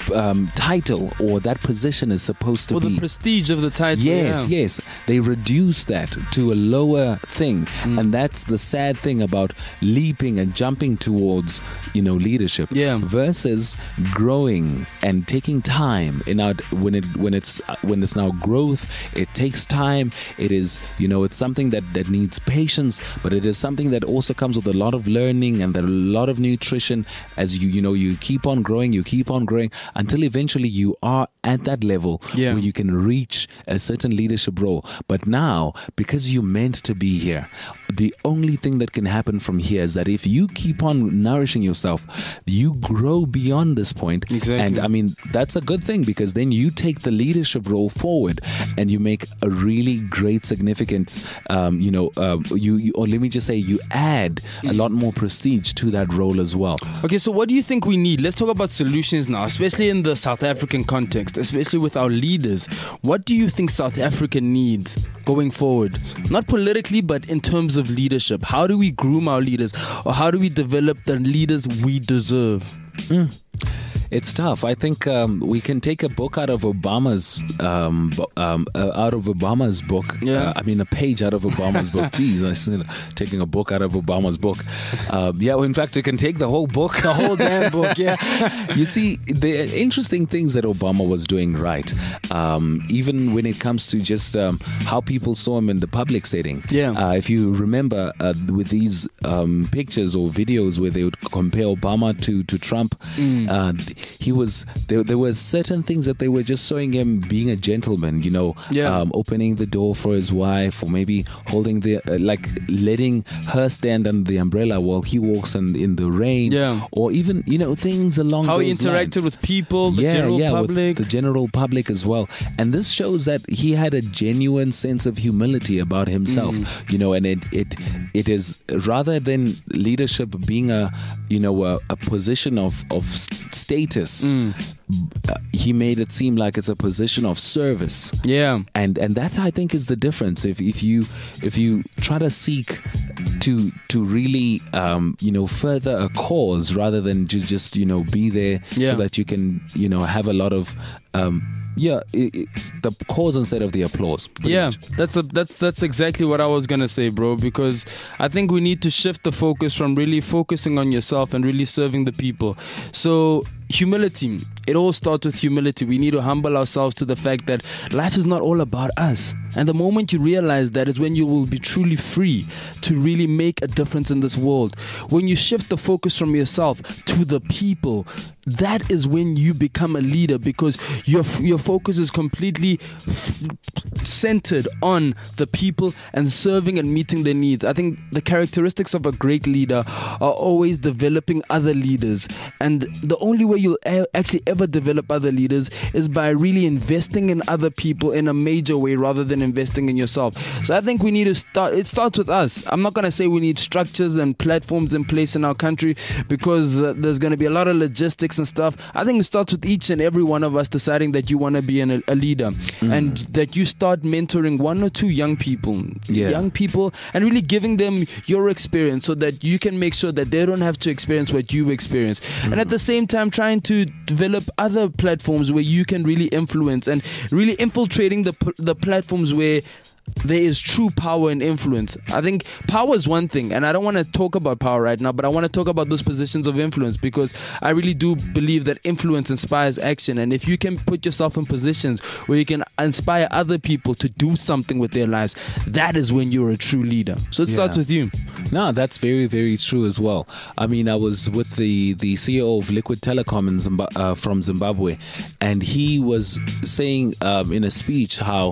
Speaker 4: um, title or that position is supposed to
Speaker 5: Or
Speaker 4: be.
Speaker 5: the prestige of the title.
Speaker 4: Yes,
Speaker 5: yeah.
Speaker 4: yes. They reduce that to a lower thing.
Speaker 5: Mm.
Speaker 4: And that's the sad thing about leaping and jumping towards, you know, leadership.
Speaker 5: Yeah.
Speaker 4: Versus growing and taking time in our when it when it's when it's now growth, it takes time. It is, you know, it's something that, that needs patience, but it is something that also comes with a lot of learning and a lot of nutrition as you, you know, you keep on growing, you keep on growing until eventually you are at that level
Speaker 5: Yeah.
Speaker 4: where you can reach a certain leadership role. But now, because you're meant to be here, the only thing that can happen from here is that if you keep on nourishing yourself, you grow beyond this point.
Speaker 5: Exactly.
Speaker 4: And I mean, that's a good thing because then you take the leadership role forward and you make a really great significance, um, you know, uh, you, you, or let me just say, you add a lot more prestige to that role as well.
Speaker 5: Okay, so what do you think we need? Let's talk about solutions now, especially in the South African context, especially with our leaders. What do you think South Africa needs going forward? Not politically, but in terms of leadership. How do we groom our leaders, or how do we develop the leaders we deserve?
Speaker 4: Mm. It's tough. I think um, we can take a book out of Obama's um, bo- um, uh, out of Obama's book.
Speaker 5: Yeah.
Speaker 4: Uh, I mean, a page out of Obama's book. Jeez, I said taking a book out of Obama's book. Um, yeah, well, in fact, we can take the whole book,
Speaker 5: The whole damn book, yeah.
Speaker 4: You see, the interesting things that Obama was doing right, um, even when it comes to just um, how people saw him in the public setting.
Speaker 5: Yeah.
Speaker 4: Uh, if you remember uh, with these um, pictures or videos where they would compare Obama to, to Trump,
Speaker 5: Mm.
Speaker 4: uh, he was there, there were certain things that they were just showing him being a gentleman, you know,
Speaker 5: Yeah.
Speaker 4: um, opening the door for his wife, or maybe holding the uh, like letting her stand under the umbrella while he walks in, in the rain,
Speaker 5: Yeah.
Speaker 4: or even, you know, things along
Speaker 5: How he
Speaker 4: those
Speaker 5: interacted
Speaker 4: lines.
Speaker 5: with people, the
Speaker 4: yeah,
Speaker 5: general
Speaker 4: yeah,
Speaker 5: public.
Speaker 4: with the general public as well. And this shows that he had a genuine sense of humility about himself,
Speaker 5: Mm.
Speaker 4: you know, and it it it is rather than leadership being a, you know, a, a position of of s- status.
Speaker 5: Mm.
Speaker 4: Uh, he made it seem like it's a position of service.
Speaker 5: Yeah.
Speaker 4: And and that, I think, is the difference. If if you if you try to seek to to really um, you know, further a cause rather than to just, you know, be there
Speaker 5: Yeah.
Speaker 4: so that you can, you know, have a lot of um, yeah it, it, the cause instead of the applause. pretty
Speaker 5: Yeah,
Speaker 4: much.
Speaker 5: that's a, that's that's exactly what I was gonna say, bro. Because I think we need to shift the focus from really focusing on yourself and really serving the people. So humility, it all starts with humility. We need to humble ourselves to the fact that life is not all about us. And the moment you realize that is when you will be truly free to really make a difference in this world. When you shift the focus from yourself to the people, that is when you become a leader, because your your focus is completely f- centered on the people and serving and meeting their needs. I think the characteristics of a great leader are always developing other leaders, and the only way you'll e- actually ever develop other leaders is by really investing in other people in a major way rather than investing in yourself. So I think we need to start, it starts with us. I'm not going to say we need structures and platforms in place in our country, because uh, there's going to be a lot of logistics and stuff. I think it starts with each and every one of us deciding that you want to be an, a leader,
Speaker 4: Mm.
Speaker 5: and that you start mentoring one or two young people,
Speaker 4: Yeah.
Speaker 5: young people, and really giving them your experience so that you can make sure that they don't have to experience what you've experienced.
Speaker 4: Mm.
Speaker 5: And at the same time, trying to develop other platforms where you can really influence, and really infiltrating the p- the platforms where there is true power and influence. I think power is one thing, and I don't want to talk about power right now, but I want to talk about those positions of influence, because I really do believe that influence inspires action. And if you can put yourself in positions where you can inspire other people to do something with their lives, that is when you're a true leader. So it
Speaker 4: Yeah.
Speaker 5: starts with you.
Speaker 4: No, that's very, very true as well. I mean, I was with the, the C E O of Liquid Telecom in Zimba- uh, from Zimbabwe, and he was saying um, in a speech how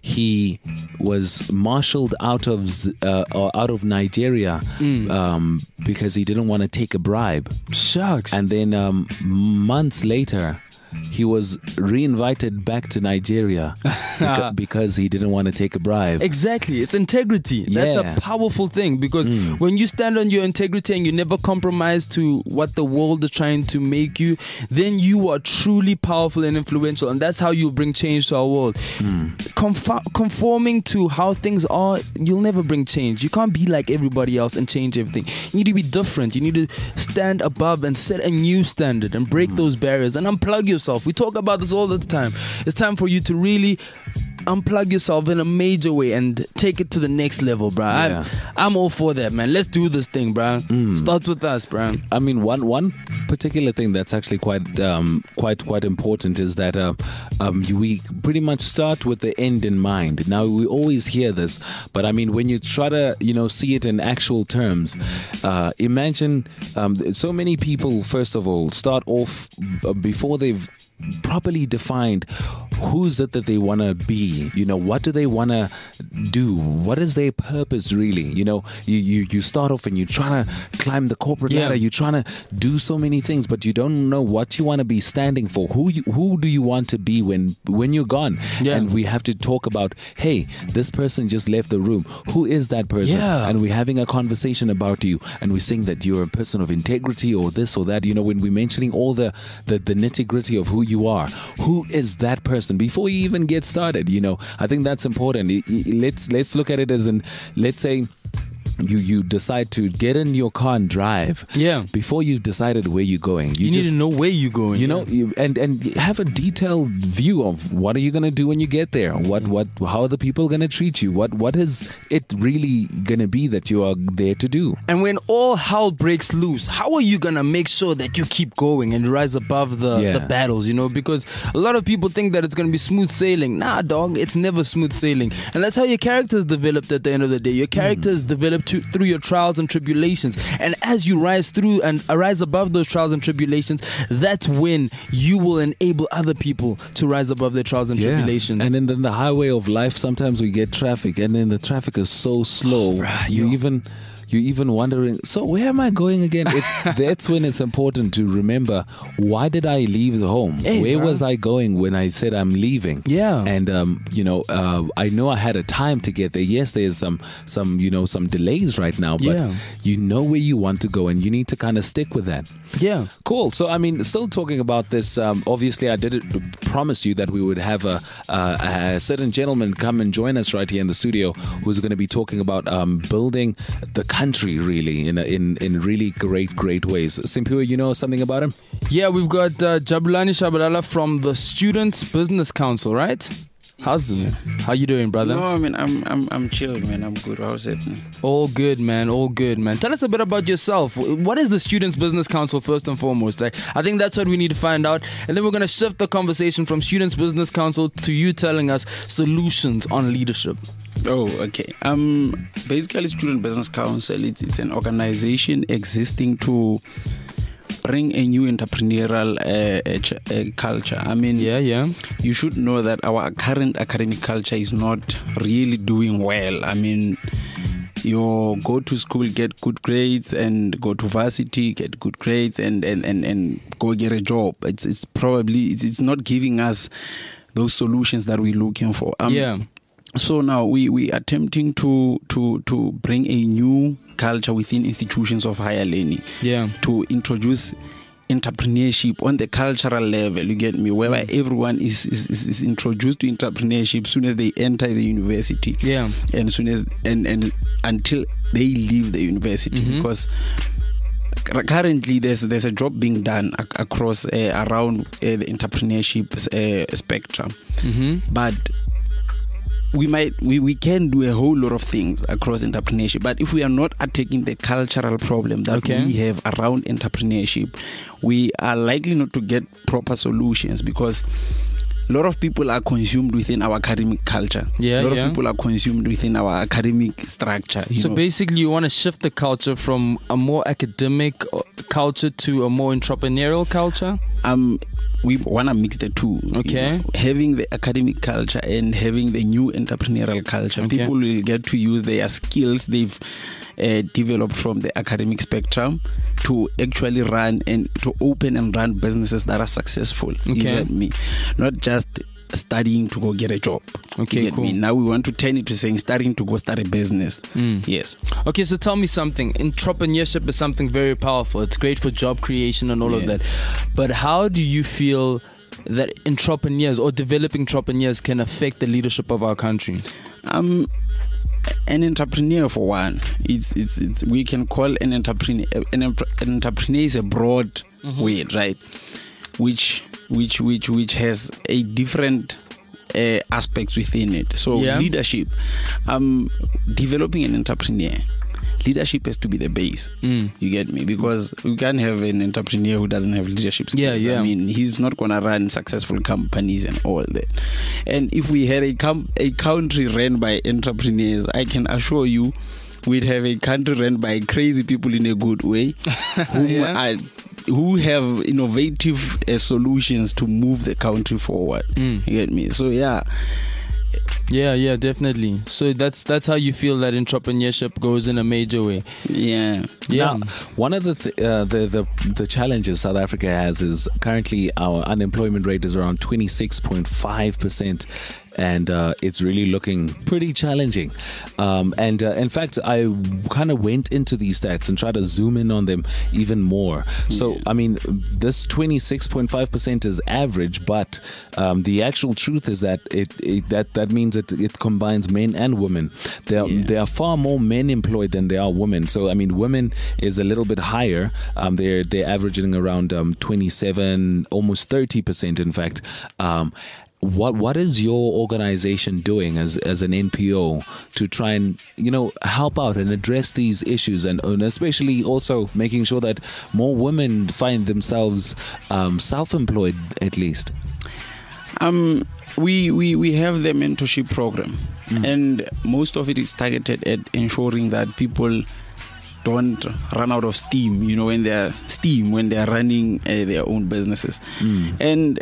Speaker 4: he was marshaled out of Z- uh, or out of Nigeria
Speaker 5: Mm.
Speaker 4: um, because he didn't want to take a bribe,
Speaker 5: Shucks.
Speaker 4: and then um, months later, he was reinvited back to Nigeria beca- because he didn't want to take a bribe.
Speaker 5: Exactly. It's integrity. That's
Speaker 4: Yeah.
Speaker 5: a powerful thing, because
Speaker 4: Mm.
Speaker 5: when you stand on your integrity and you never compromise to what the world is trying to make you, then you are truly powerful and influential. And that's how you bring change to our world.
Speaker 4: Mm.
Speaker 5: Conf- conforming to how things are, you'll never bring change. You can't be like everybody else and change everything. You need to be different. You need to stand above and set a new standard and break those barriers and unplug yourself yourself. We talk about this all the time. It's time for you to really unplug yourself in a major way and take it to the next level, bro.
Speaker 4: Yeah.
Speaker 5: I'm, I'm all for that, man. Let's do this thing, bro.
Speaker 4: Mm.
Speaker 5: Starts with us, bro.
Speaker 4: I mean, one one particular thing that's actually quite um, quite quite important is that uh, um, we pretty much start with the end in mind. Now, we always hear this, but I mean, when you try to you know see it in actual terms, uh, imagine um, so many people. First of all, start off uh, before they've properly defined who is it that they want to be. You know, what do they want to do? What is their purpose really? You know, you, you, you start off and you're trying to climb the corporate
Speaker 5: Yeah.
Speaker 4: ladder. You're trying to do so many things, but you don't know what you want to be standing for. Who you, who do you want to be when when you're gone?
Speaker 5: Yeah.
Speaker 4: And we have to talk about, hey, this person just left the room. Who is that person?
Speaker 5: Yeah.
Speaker 4: And we're having a conversation about you, and we're saying that you're a person of integrity or this or that. You know, when we're mentioning all the, the, the nitty gritty of who you are, who is that person before you even get started? You know, I think that's important. I- I- Let's let's look at it as in, let's say you you decide to get in your car and drive.
Speaker 5: Yeah.
Speaker 4: Before you've decided where you're going,
Speaker 5: You,
Speaker 4: you,
Speaker 5: need
Speaker 4: just
Speaker 5: to know where you're going.
Speaker 4: you know, you, and and have a detailed view of what are you gonna do when you get there. What what how are the people gonna treat you? What what is it really gonna be that you are there to do?
Speaker 5: And when all hell breaks loose, how are you gonna make sure that you keep going and rise above the,
Speaker 4: Yeah.
Speaker 5: the battles, you know? Because a lot of people think that it's gonna be smooth sailing. Nah, dog, it's never smooth sailing. And that's how your character is developed at the end of the day. Your character is developed to, through your trials and tribulations. And as you rise through and rise above those trials and tribulations, that's when you will enable other people to rise above their trials and tribulations.
Speaker 4: And then, then the highway of life, sometimes we get traffic, and then the traffic is so slow.
Speaker 5: Bruh,
Speaker 4: you
Speaker 5: yo.
Speaker 4: even you're even wondering, so where am I going again? It's that's when it's important to remember, why did I leave the home?
Speaker 5: Hey,
Speaker 4: where
Speaker 5: bruh.
Speaker 4: was I going when I said I'm leaving?
Speaker 5: Yeah.
Speaker 4: And um, you know, uh, I know I had a time to get there. Yes, there's some some you know some delays right now, but
Speaker 5: Yeah.
Speaker 4: you know where you want to go, and you need to kind of stick with that.
Speaker 5: yeah.
Speaker 4: Cool. So, I mean, still talking about this, um, obviously, I did promise you that we would have a, a, a certain gentleman come and join us right here in the studio who's going to be talking about um, building the country, really, in, a, in in really great, great ways. Simpiwe, you know something about him?
Speaker 5: Yeah, we've got uh, Jabulani Shabalala from the Students Business Council, right? How's it? How you doing, brother?
Speaker 6: No, I mean, I'm I'm I'm chilled, man. I'm good. How's it?
Speaker 5: All good, man. All good, man. Tell us a bit about yourself. What is the Students Business Council, first and foremost? Like, I think that's what we need to find out. And then we're going to shift the conversation from Students Business Council to you telling us solutions on leadership.
Speaker 6: Oh, okay. Um, basically, Student Business Council, it's it's an organization existing to bring a new entrepreneurial uh, uh, ch- uh, culture. I mean,
Speaker 5: Yeah, yeah.
Speaker 6: you should know that our current academic culture is not really doing well. I mean, you go to school, get good grades, and go to varsity, get good grades, and and, and, and go get a job. It's it's probably it's, it's not giving us those solutions that we're looking for. Um,
Speaker 5: yeah.
Speaker 6: So now we we attempting to to to bring a new culture within institutions of higher learning.
Speaker 5: Yeah.
Speaker 6: To introduce entrepreneurship on the cultural level, you get me, whereby everyone is, is, is introduced to entrepreneurship soon as they enter the university.
Speaker 5: Yeah.
Speaker 6: And soon as and, and until they leave the university,
Speaker 5: Mhm.
Speaker 6: because currently there's there's a job being done ac- across uh, around uh, the entrepreneurship uh, spectrum.
Speaker 5: Mm-hmm.
Speaker 6: But we might we, we can do a whole lot of things across entrepreneurship, but if we are not attacking the cultural problem that
Speaker 5: Okay.
Speaker 6: we have around entrepreneurship, we are likely not to get proper solutions, because a lot of people are consumed within our academic culture.
Speaker 5: Yeah,
Speaker 6: a lot
Speaker 5: yeah.
Speaker 6: of people are consumed within our academic structure. You
Speaker 5: So
Speaker 6: know?
Speaker 5: basically, you want to shift the culture from a more academic uh, culture to a more entrepreneurial culture?
Speaker 6: um we want to mix the two. you
Speaker 5: Okay.
Speaker 6: know. Having the academic culture and having the new entrepreneurial culture,
Speaker 5: Okay.
Speaker 6: people will get to use their skills they've uh, developed from the academic spectrum to actually run and to open and run businesses that are successful. You
Speaker 5: Okay.
Speaker 6: get me? Not just studying to go get a job.
Speaker 5: Okay,
Speaker 6: you get
Speaker 5: cool.
Speaker 6: me? Now we want to turn it to saying starting to go start a business.
Speaker 5: Mm.
Speaker 6: Yes.
Speaker 5: Okay, so tell me something. Entrepreneurship is something very powerful. It's great for job creation and all of
Speaker 6: Yeah.
Speaker 5: that. But how do you feel that entrepreneurs or developing entrepreneurs can affect the leadership of our country?
Speaker 6: Um, an entrepreneur, for one, it's it's it's we can call an entrepreneur an, empre- an entrepreneur is a broad
Speaker 5: Mm-hmm.
Speaker 6: word, right? Which which which which has a different uh, aspects within it. So
Speaker 5: Yeah.
Speaker 6: leadership, um, developing an entrepreneur. Leadership has to be the base.
Speaker 5: Mm.
Speaker 6: You get me? Because we can't have an entrepreneur who doesn't have leadership skills.
Speaker 5: Yeah, yeah.
Speaker 6: I mean, he's not going to run successful companies and all that. And if we had a com- a country run by entrepreneurs, I can assure you, we'd have a country run by crazy people in a good way, whom
Speaker 5: Yeah.
Speaker 6: are, who have innovative uh, solutions to move the country forward.
Speaker 5: Mm.
Speaker 6: You get me? So yeah.
Speaker 5: Yeah, yeah, definitely. So that's that's how you feel that entrepreneurship goes in a major way.
Speaker 6: Yeah.
Speaker 5: Yeah.
Speaker 4: Now, one of the, th- uh, the the the challenges South Africa has is currently our unemployment rate is around twenty-six point five percent. And uh, it's really looking pretty challenging. Um, and uh, in fact, I kind of went into these stats and tried to zoom in on them even more. So, I mean, this twenty-six point five percent is average, but um, the actual truth is that it, it that that means it it combines men and women. There
Speaker 6: Yeah.
Speaker 4: there are far more men employed than there are women. So, I mean, women is a little bit higher. Um, they're they're averaging around um, twenty-seven, almost thirty percent, in fact. Um, What what is your organization doing as as an N P O to try and, you know, help out and address these issues, and, and especially also making sure that more women find themselves um, self-employed at least?
Speaker 6: Um, we, we, we have the mentorship program,
Speaker 5: Mm.
Speaker 6: and most of it is targeted at ensuring that people don't run out of steam, you know, when they're steam, when they're running uh, their own businesses.
Speaker 5: Mm.
Speaker 6: And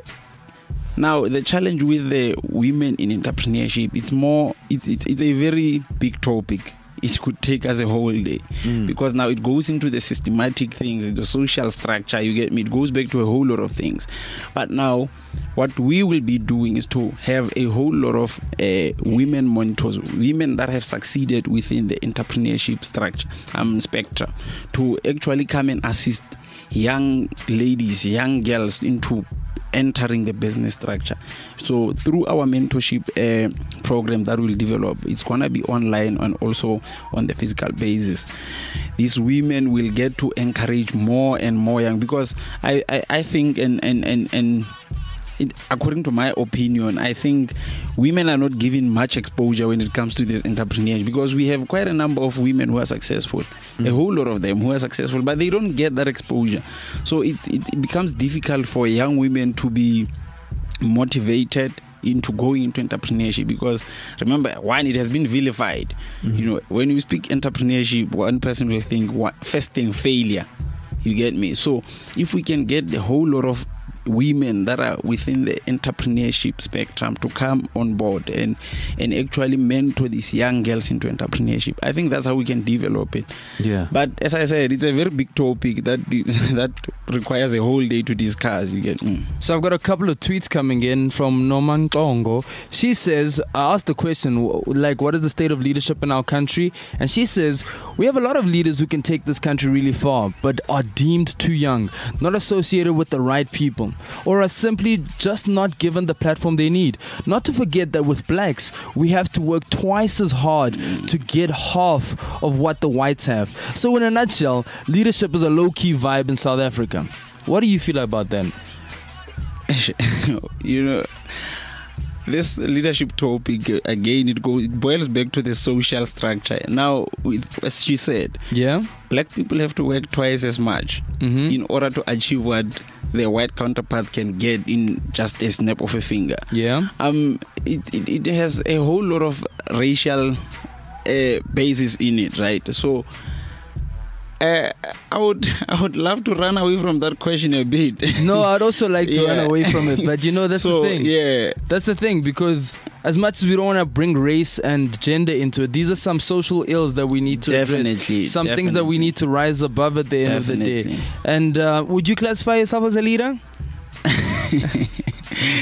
Speaker 6: now the challenge with the women in entrepreneurship, it's more, it's, it's, it's a very big topic. It could take us a whole day
Speaker 5: Mm.
Speaker 6: because now it goes into the systematic things, the social structure, you get me, it goes back to a whole lot of things. But now what we will be doing is to have a whole lot of uh, women mentors, women that have succeeded within the entrepreneurship structure, um, spectrum, to actually come and assist young ladies, young girls into entering the business structure. So through our mentorship uh, program that we'll develop, it's going to be online and also on the physical basis. These women will get to encourage more and more young, because I, I, I think and and and, and it, according to my opinion, I think women are not given much exposure when it comes to this entrepreneurship, because we have quite a number of women who are successful, mm. a whole lot of them who are successful, but they don't get that exposure. So it, it, it becomes difficult for young women to be motivated into going into entrepreneurship, because remember, one, it has been vilified. Mm-hmm. You know, when you speak entrepreneurship, one person will think, what, first thing, failure. You get me? So if we can get the whole lot of women that are within the entrepreneurship spectrum to come on board and and actually mentor these young girls into entrepreneurship, I think that's how we can develop it.
Speaker 4: Yeah.
Speaker 6: But as I said, it's a very big topic that that requires a whole day to discuss. You get me?
Speaker 5: So I've got a couple of tweets coming in from Norman Tongo. She says, I asked the question, like, what is the state of leadership in our country? And she says, we have a lot of leaders who can take this country really far, but are deemed too young, not associated with the right people, or are simply just not given the platform they need. Not to forget that with blacks, we have to work twice as hard to get half of what the whites have. So in a nutshell, leadership is a low-key vibe in South Africa. What do you feel about that?
Speaker 6: You know, this leadership topic, again, it goes, it boils back to the social structure. Now, with, as she said,
Speaker 5: Yeah?
Speaker 6: black people have to work twice as much
Speaker 5: Mm-hmm.
Speaker 6: in order to achieve what their white counterparts can get in just a snap of a finger.
Speaker 5: Yeah?
Speaker 6: Um, it, it, it has a whole lot of racial uh, basis in it, right? So, uh, I would I would love to run away from that question a bit.
Speaker 5: No, I'd also like to
Speaker 6: Yeah.
Speaker 5: run away from it. But you know, that's
Speaker 6: so,
Speaker 5: the thing.
Speaker 6: yeah.
Speaker 5: That's the thing, because as much as we don't want to bring race and gender into it, these are some social ills that we need to
Speaker 6: Definitely,
Speaker 5: address. Some things that we
Speaker 6: definitely.
Speaker 5: need to rise above at the end of the
Speaker 6: Definitely.
Speaker 5: day. And uh, would you classify yourself as a leader?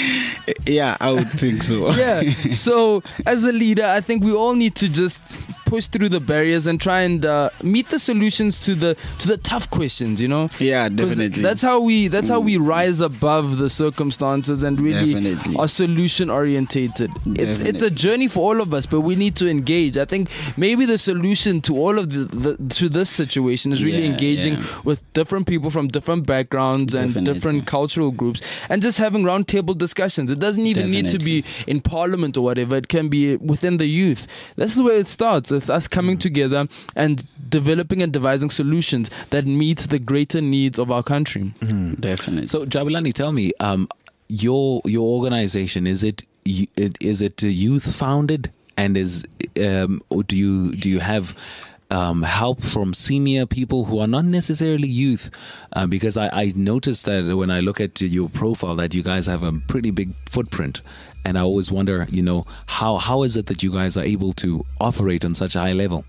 Speaker 6: Yeah, I would think so.
Speaker 5: Yeah. So as a leader, I think we all need to just push through the barriers and try and uh, meet the solutions to the to the tough questions, you know.
Speaker 6: Yeah, definitely.
Speaker 5: That's how we that's how we rise above the circumstances and really
Speaker 6: Definitely.
Speaker 5: are solution orientated. It's it's a journey for all of us, but we need to engage. I think maybe the solution to all of the, the to this situation is really
Speaker 6: Yeah,
Speaker 5: engaging
Speaker 6: yeah.
Speaker 5: with different people from different backgrounds and
Speaker 6: Definitely.
Speaker 5: different cultural groups, and just having roundtable discussions. It doesn't even need to be in parliament or whatever. It can be within the youth. This is where it starts, with us coming together and developing and devising solutions that meet the greater needs of our country.
Speaker 6: Mm, definitely.
Speaker 4: So, Jabulani, tell me, um, your your organization, is it is it youth founded, and is um, or do you do you have Um, help from senior people who are not necessarily youth? Uh, because I, I noticed that when I look at your profile that you guys have a pretty big footprint, and I always wonder, you know, how how is it that you guys are able to operate on such a high level?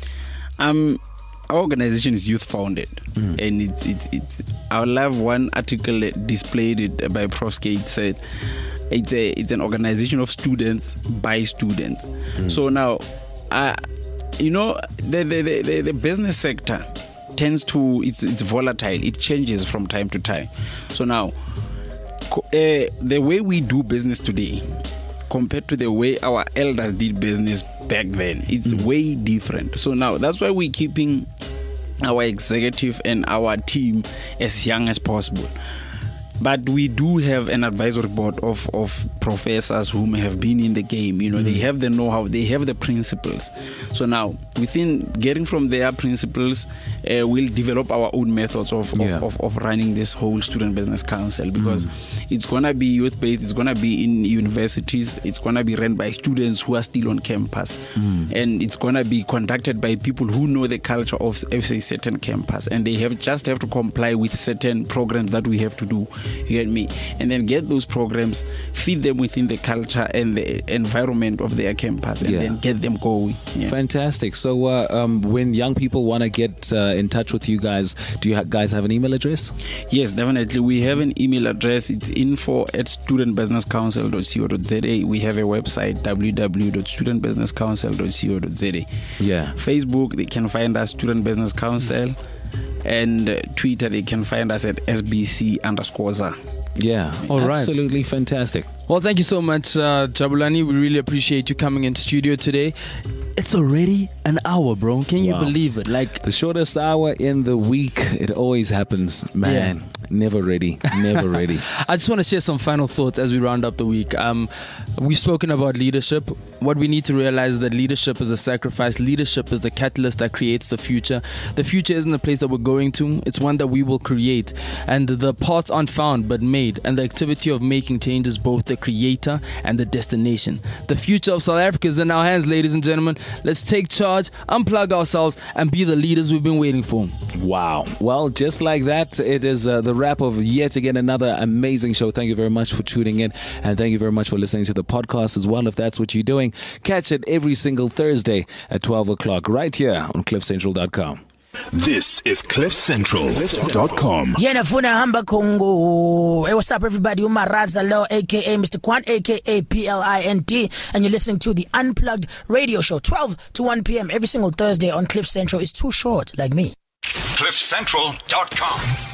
Speaker 6: Um, our organization is youth founded,
Speaker 4: Mm.
Speaker 6: and it's it's it's. I love one article that displayed it by Prof Skate said. It's a it's an organization of students by students.
Speaker 4: Mm.
Speaker 6: So now, I. You know, the, the the the business sector tends to it's it's volatile. It changes from time to time. So now, uh, the way we do business today, compared to the way our elders did business back then, it's mm. way different. So now that's why we're keeping our executive and our team as young as possible. But we do have an advisory board of, of professors who have been in the game. You know, mm. they have the know-how, they have the principles. So now, within getting from their principles, uh, we'll develop our own methods of,
Speaker 4: yeah.
Speaker 6: of, of, of running this whole Student Business Council, because mm. it's going to be youth-based, it's going to be in universities, it's going to be run by students who are still on campus. Mm. And it's going to be conducted by people who know the culture of, of a certain campus, and they have just have to comply with certain programs that we have to do. You get me? And then get those programs, feed them within the culture and the environment of their campus, and
Speaker 4: yeah.
Speaker 6: then get them going. Yeah.
Speaker 4: Fantastic. So uh, um, when young people want to get uh, in touch with you guys, do you ha- guys have an email address?
Speaker 6: Yes, definitely. We have an email address. It's info at student business council dot co dot za. We have a website, w w w dot student business council dot co dot za.
Speaker 4: Yeah.
Speaker 6: Facebook, they can find us Student Business Council. And uh, Twitter, they can find us at S B C underscore Z A.
Speaker 4: Yeah,
Speaker 5: all right.
Speaker 4: Absolutely fantastic.
Speaker 5: Well, thank you so much, uh, Jabulani. We really appreciate you coming in studio today. It's already an hour, bro. Can you
Speaker 4: Wow.
Speaker 5: believe it? Like
Speaker 4: The shortest hour in the week. It always happens, man.
Speaker 5: Yeah.
Speaker 4: Never ready, never ready.
Speaker 5: I just want to share some final thoughts as we round up the week. Um, we've spoken about leadership. What we need to realize is that leadership is a sacrifice. Leadership is the catalyst that creates the future. The future isn't the place that we're going to. It's one that we will create. And the parts aren't found but made. And the activity of making change is both the creator and the destination. The future of South Africa is in our hands, ladies and gentlemen. Let's take charge, unplug ourselves, and be the leaders we've been waiting for.
Speaker 4: Wow. Well, just like that, it is uh, the wrap of yet again another amazing show. Thank you very much for tuning in, and thank you very much for listening to the podcast as well, if that's what you're doing. Catch it every single Thursday at twelve o'clock right here on cliff central dot com.
Speaker 1: This is cliff central dot com.
Speaker 7: Yena funa hamba Congo. Hey, what's up, everybody? Umaraza Lo, aka Mister Kwan, aka P L I N D, and you're listening to the Unplugged Radio Show, twelve to one p.m. every single Thursday on Cliff Central. It's too short, like me.
Speaker 1: cliff central dot com.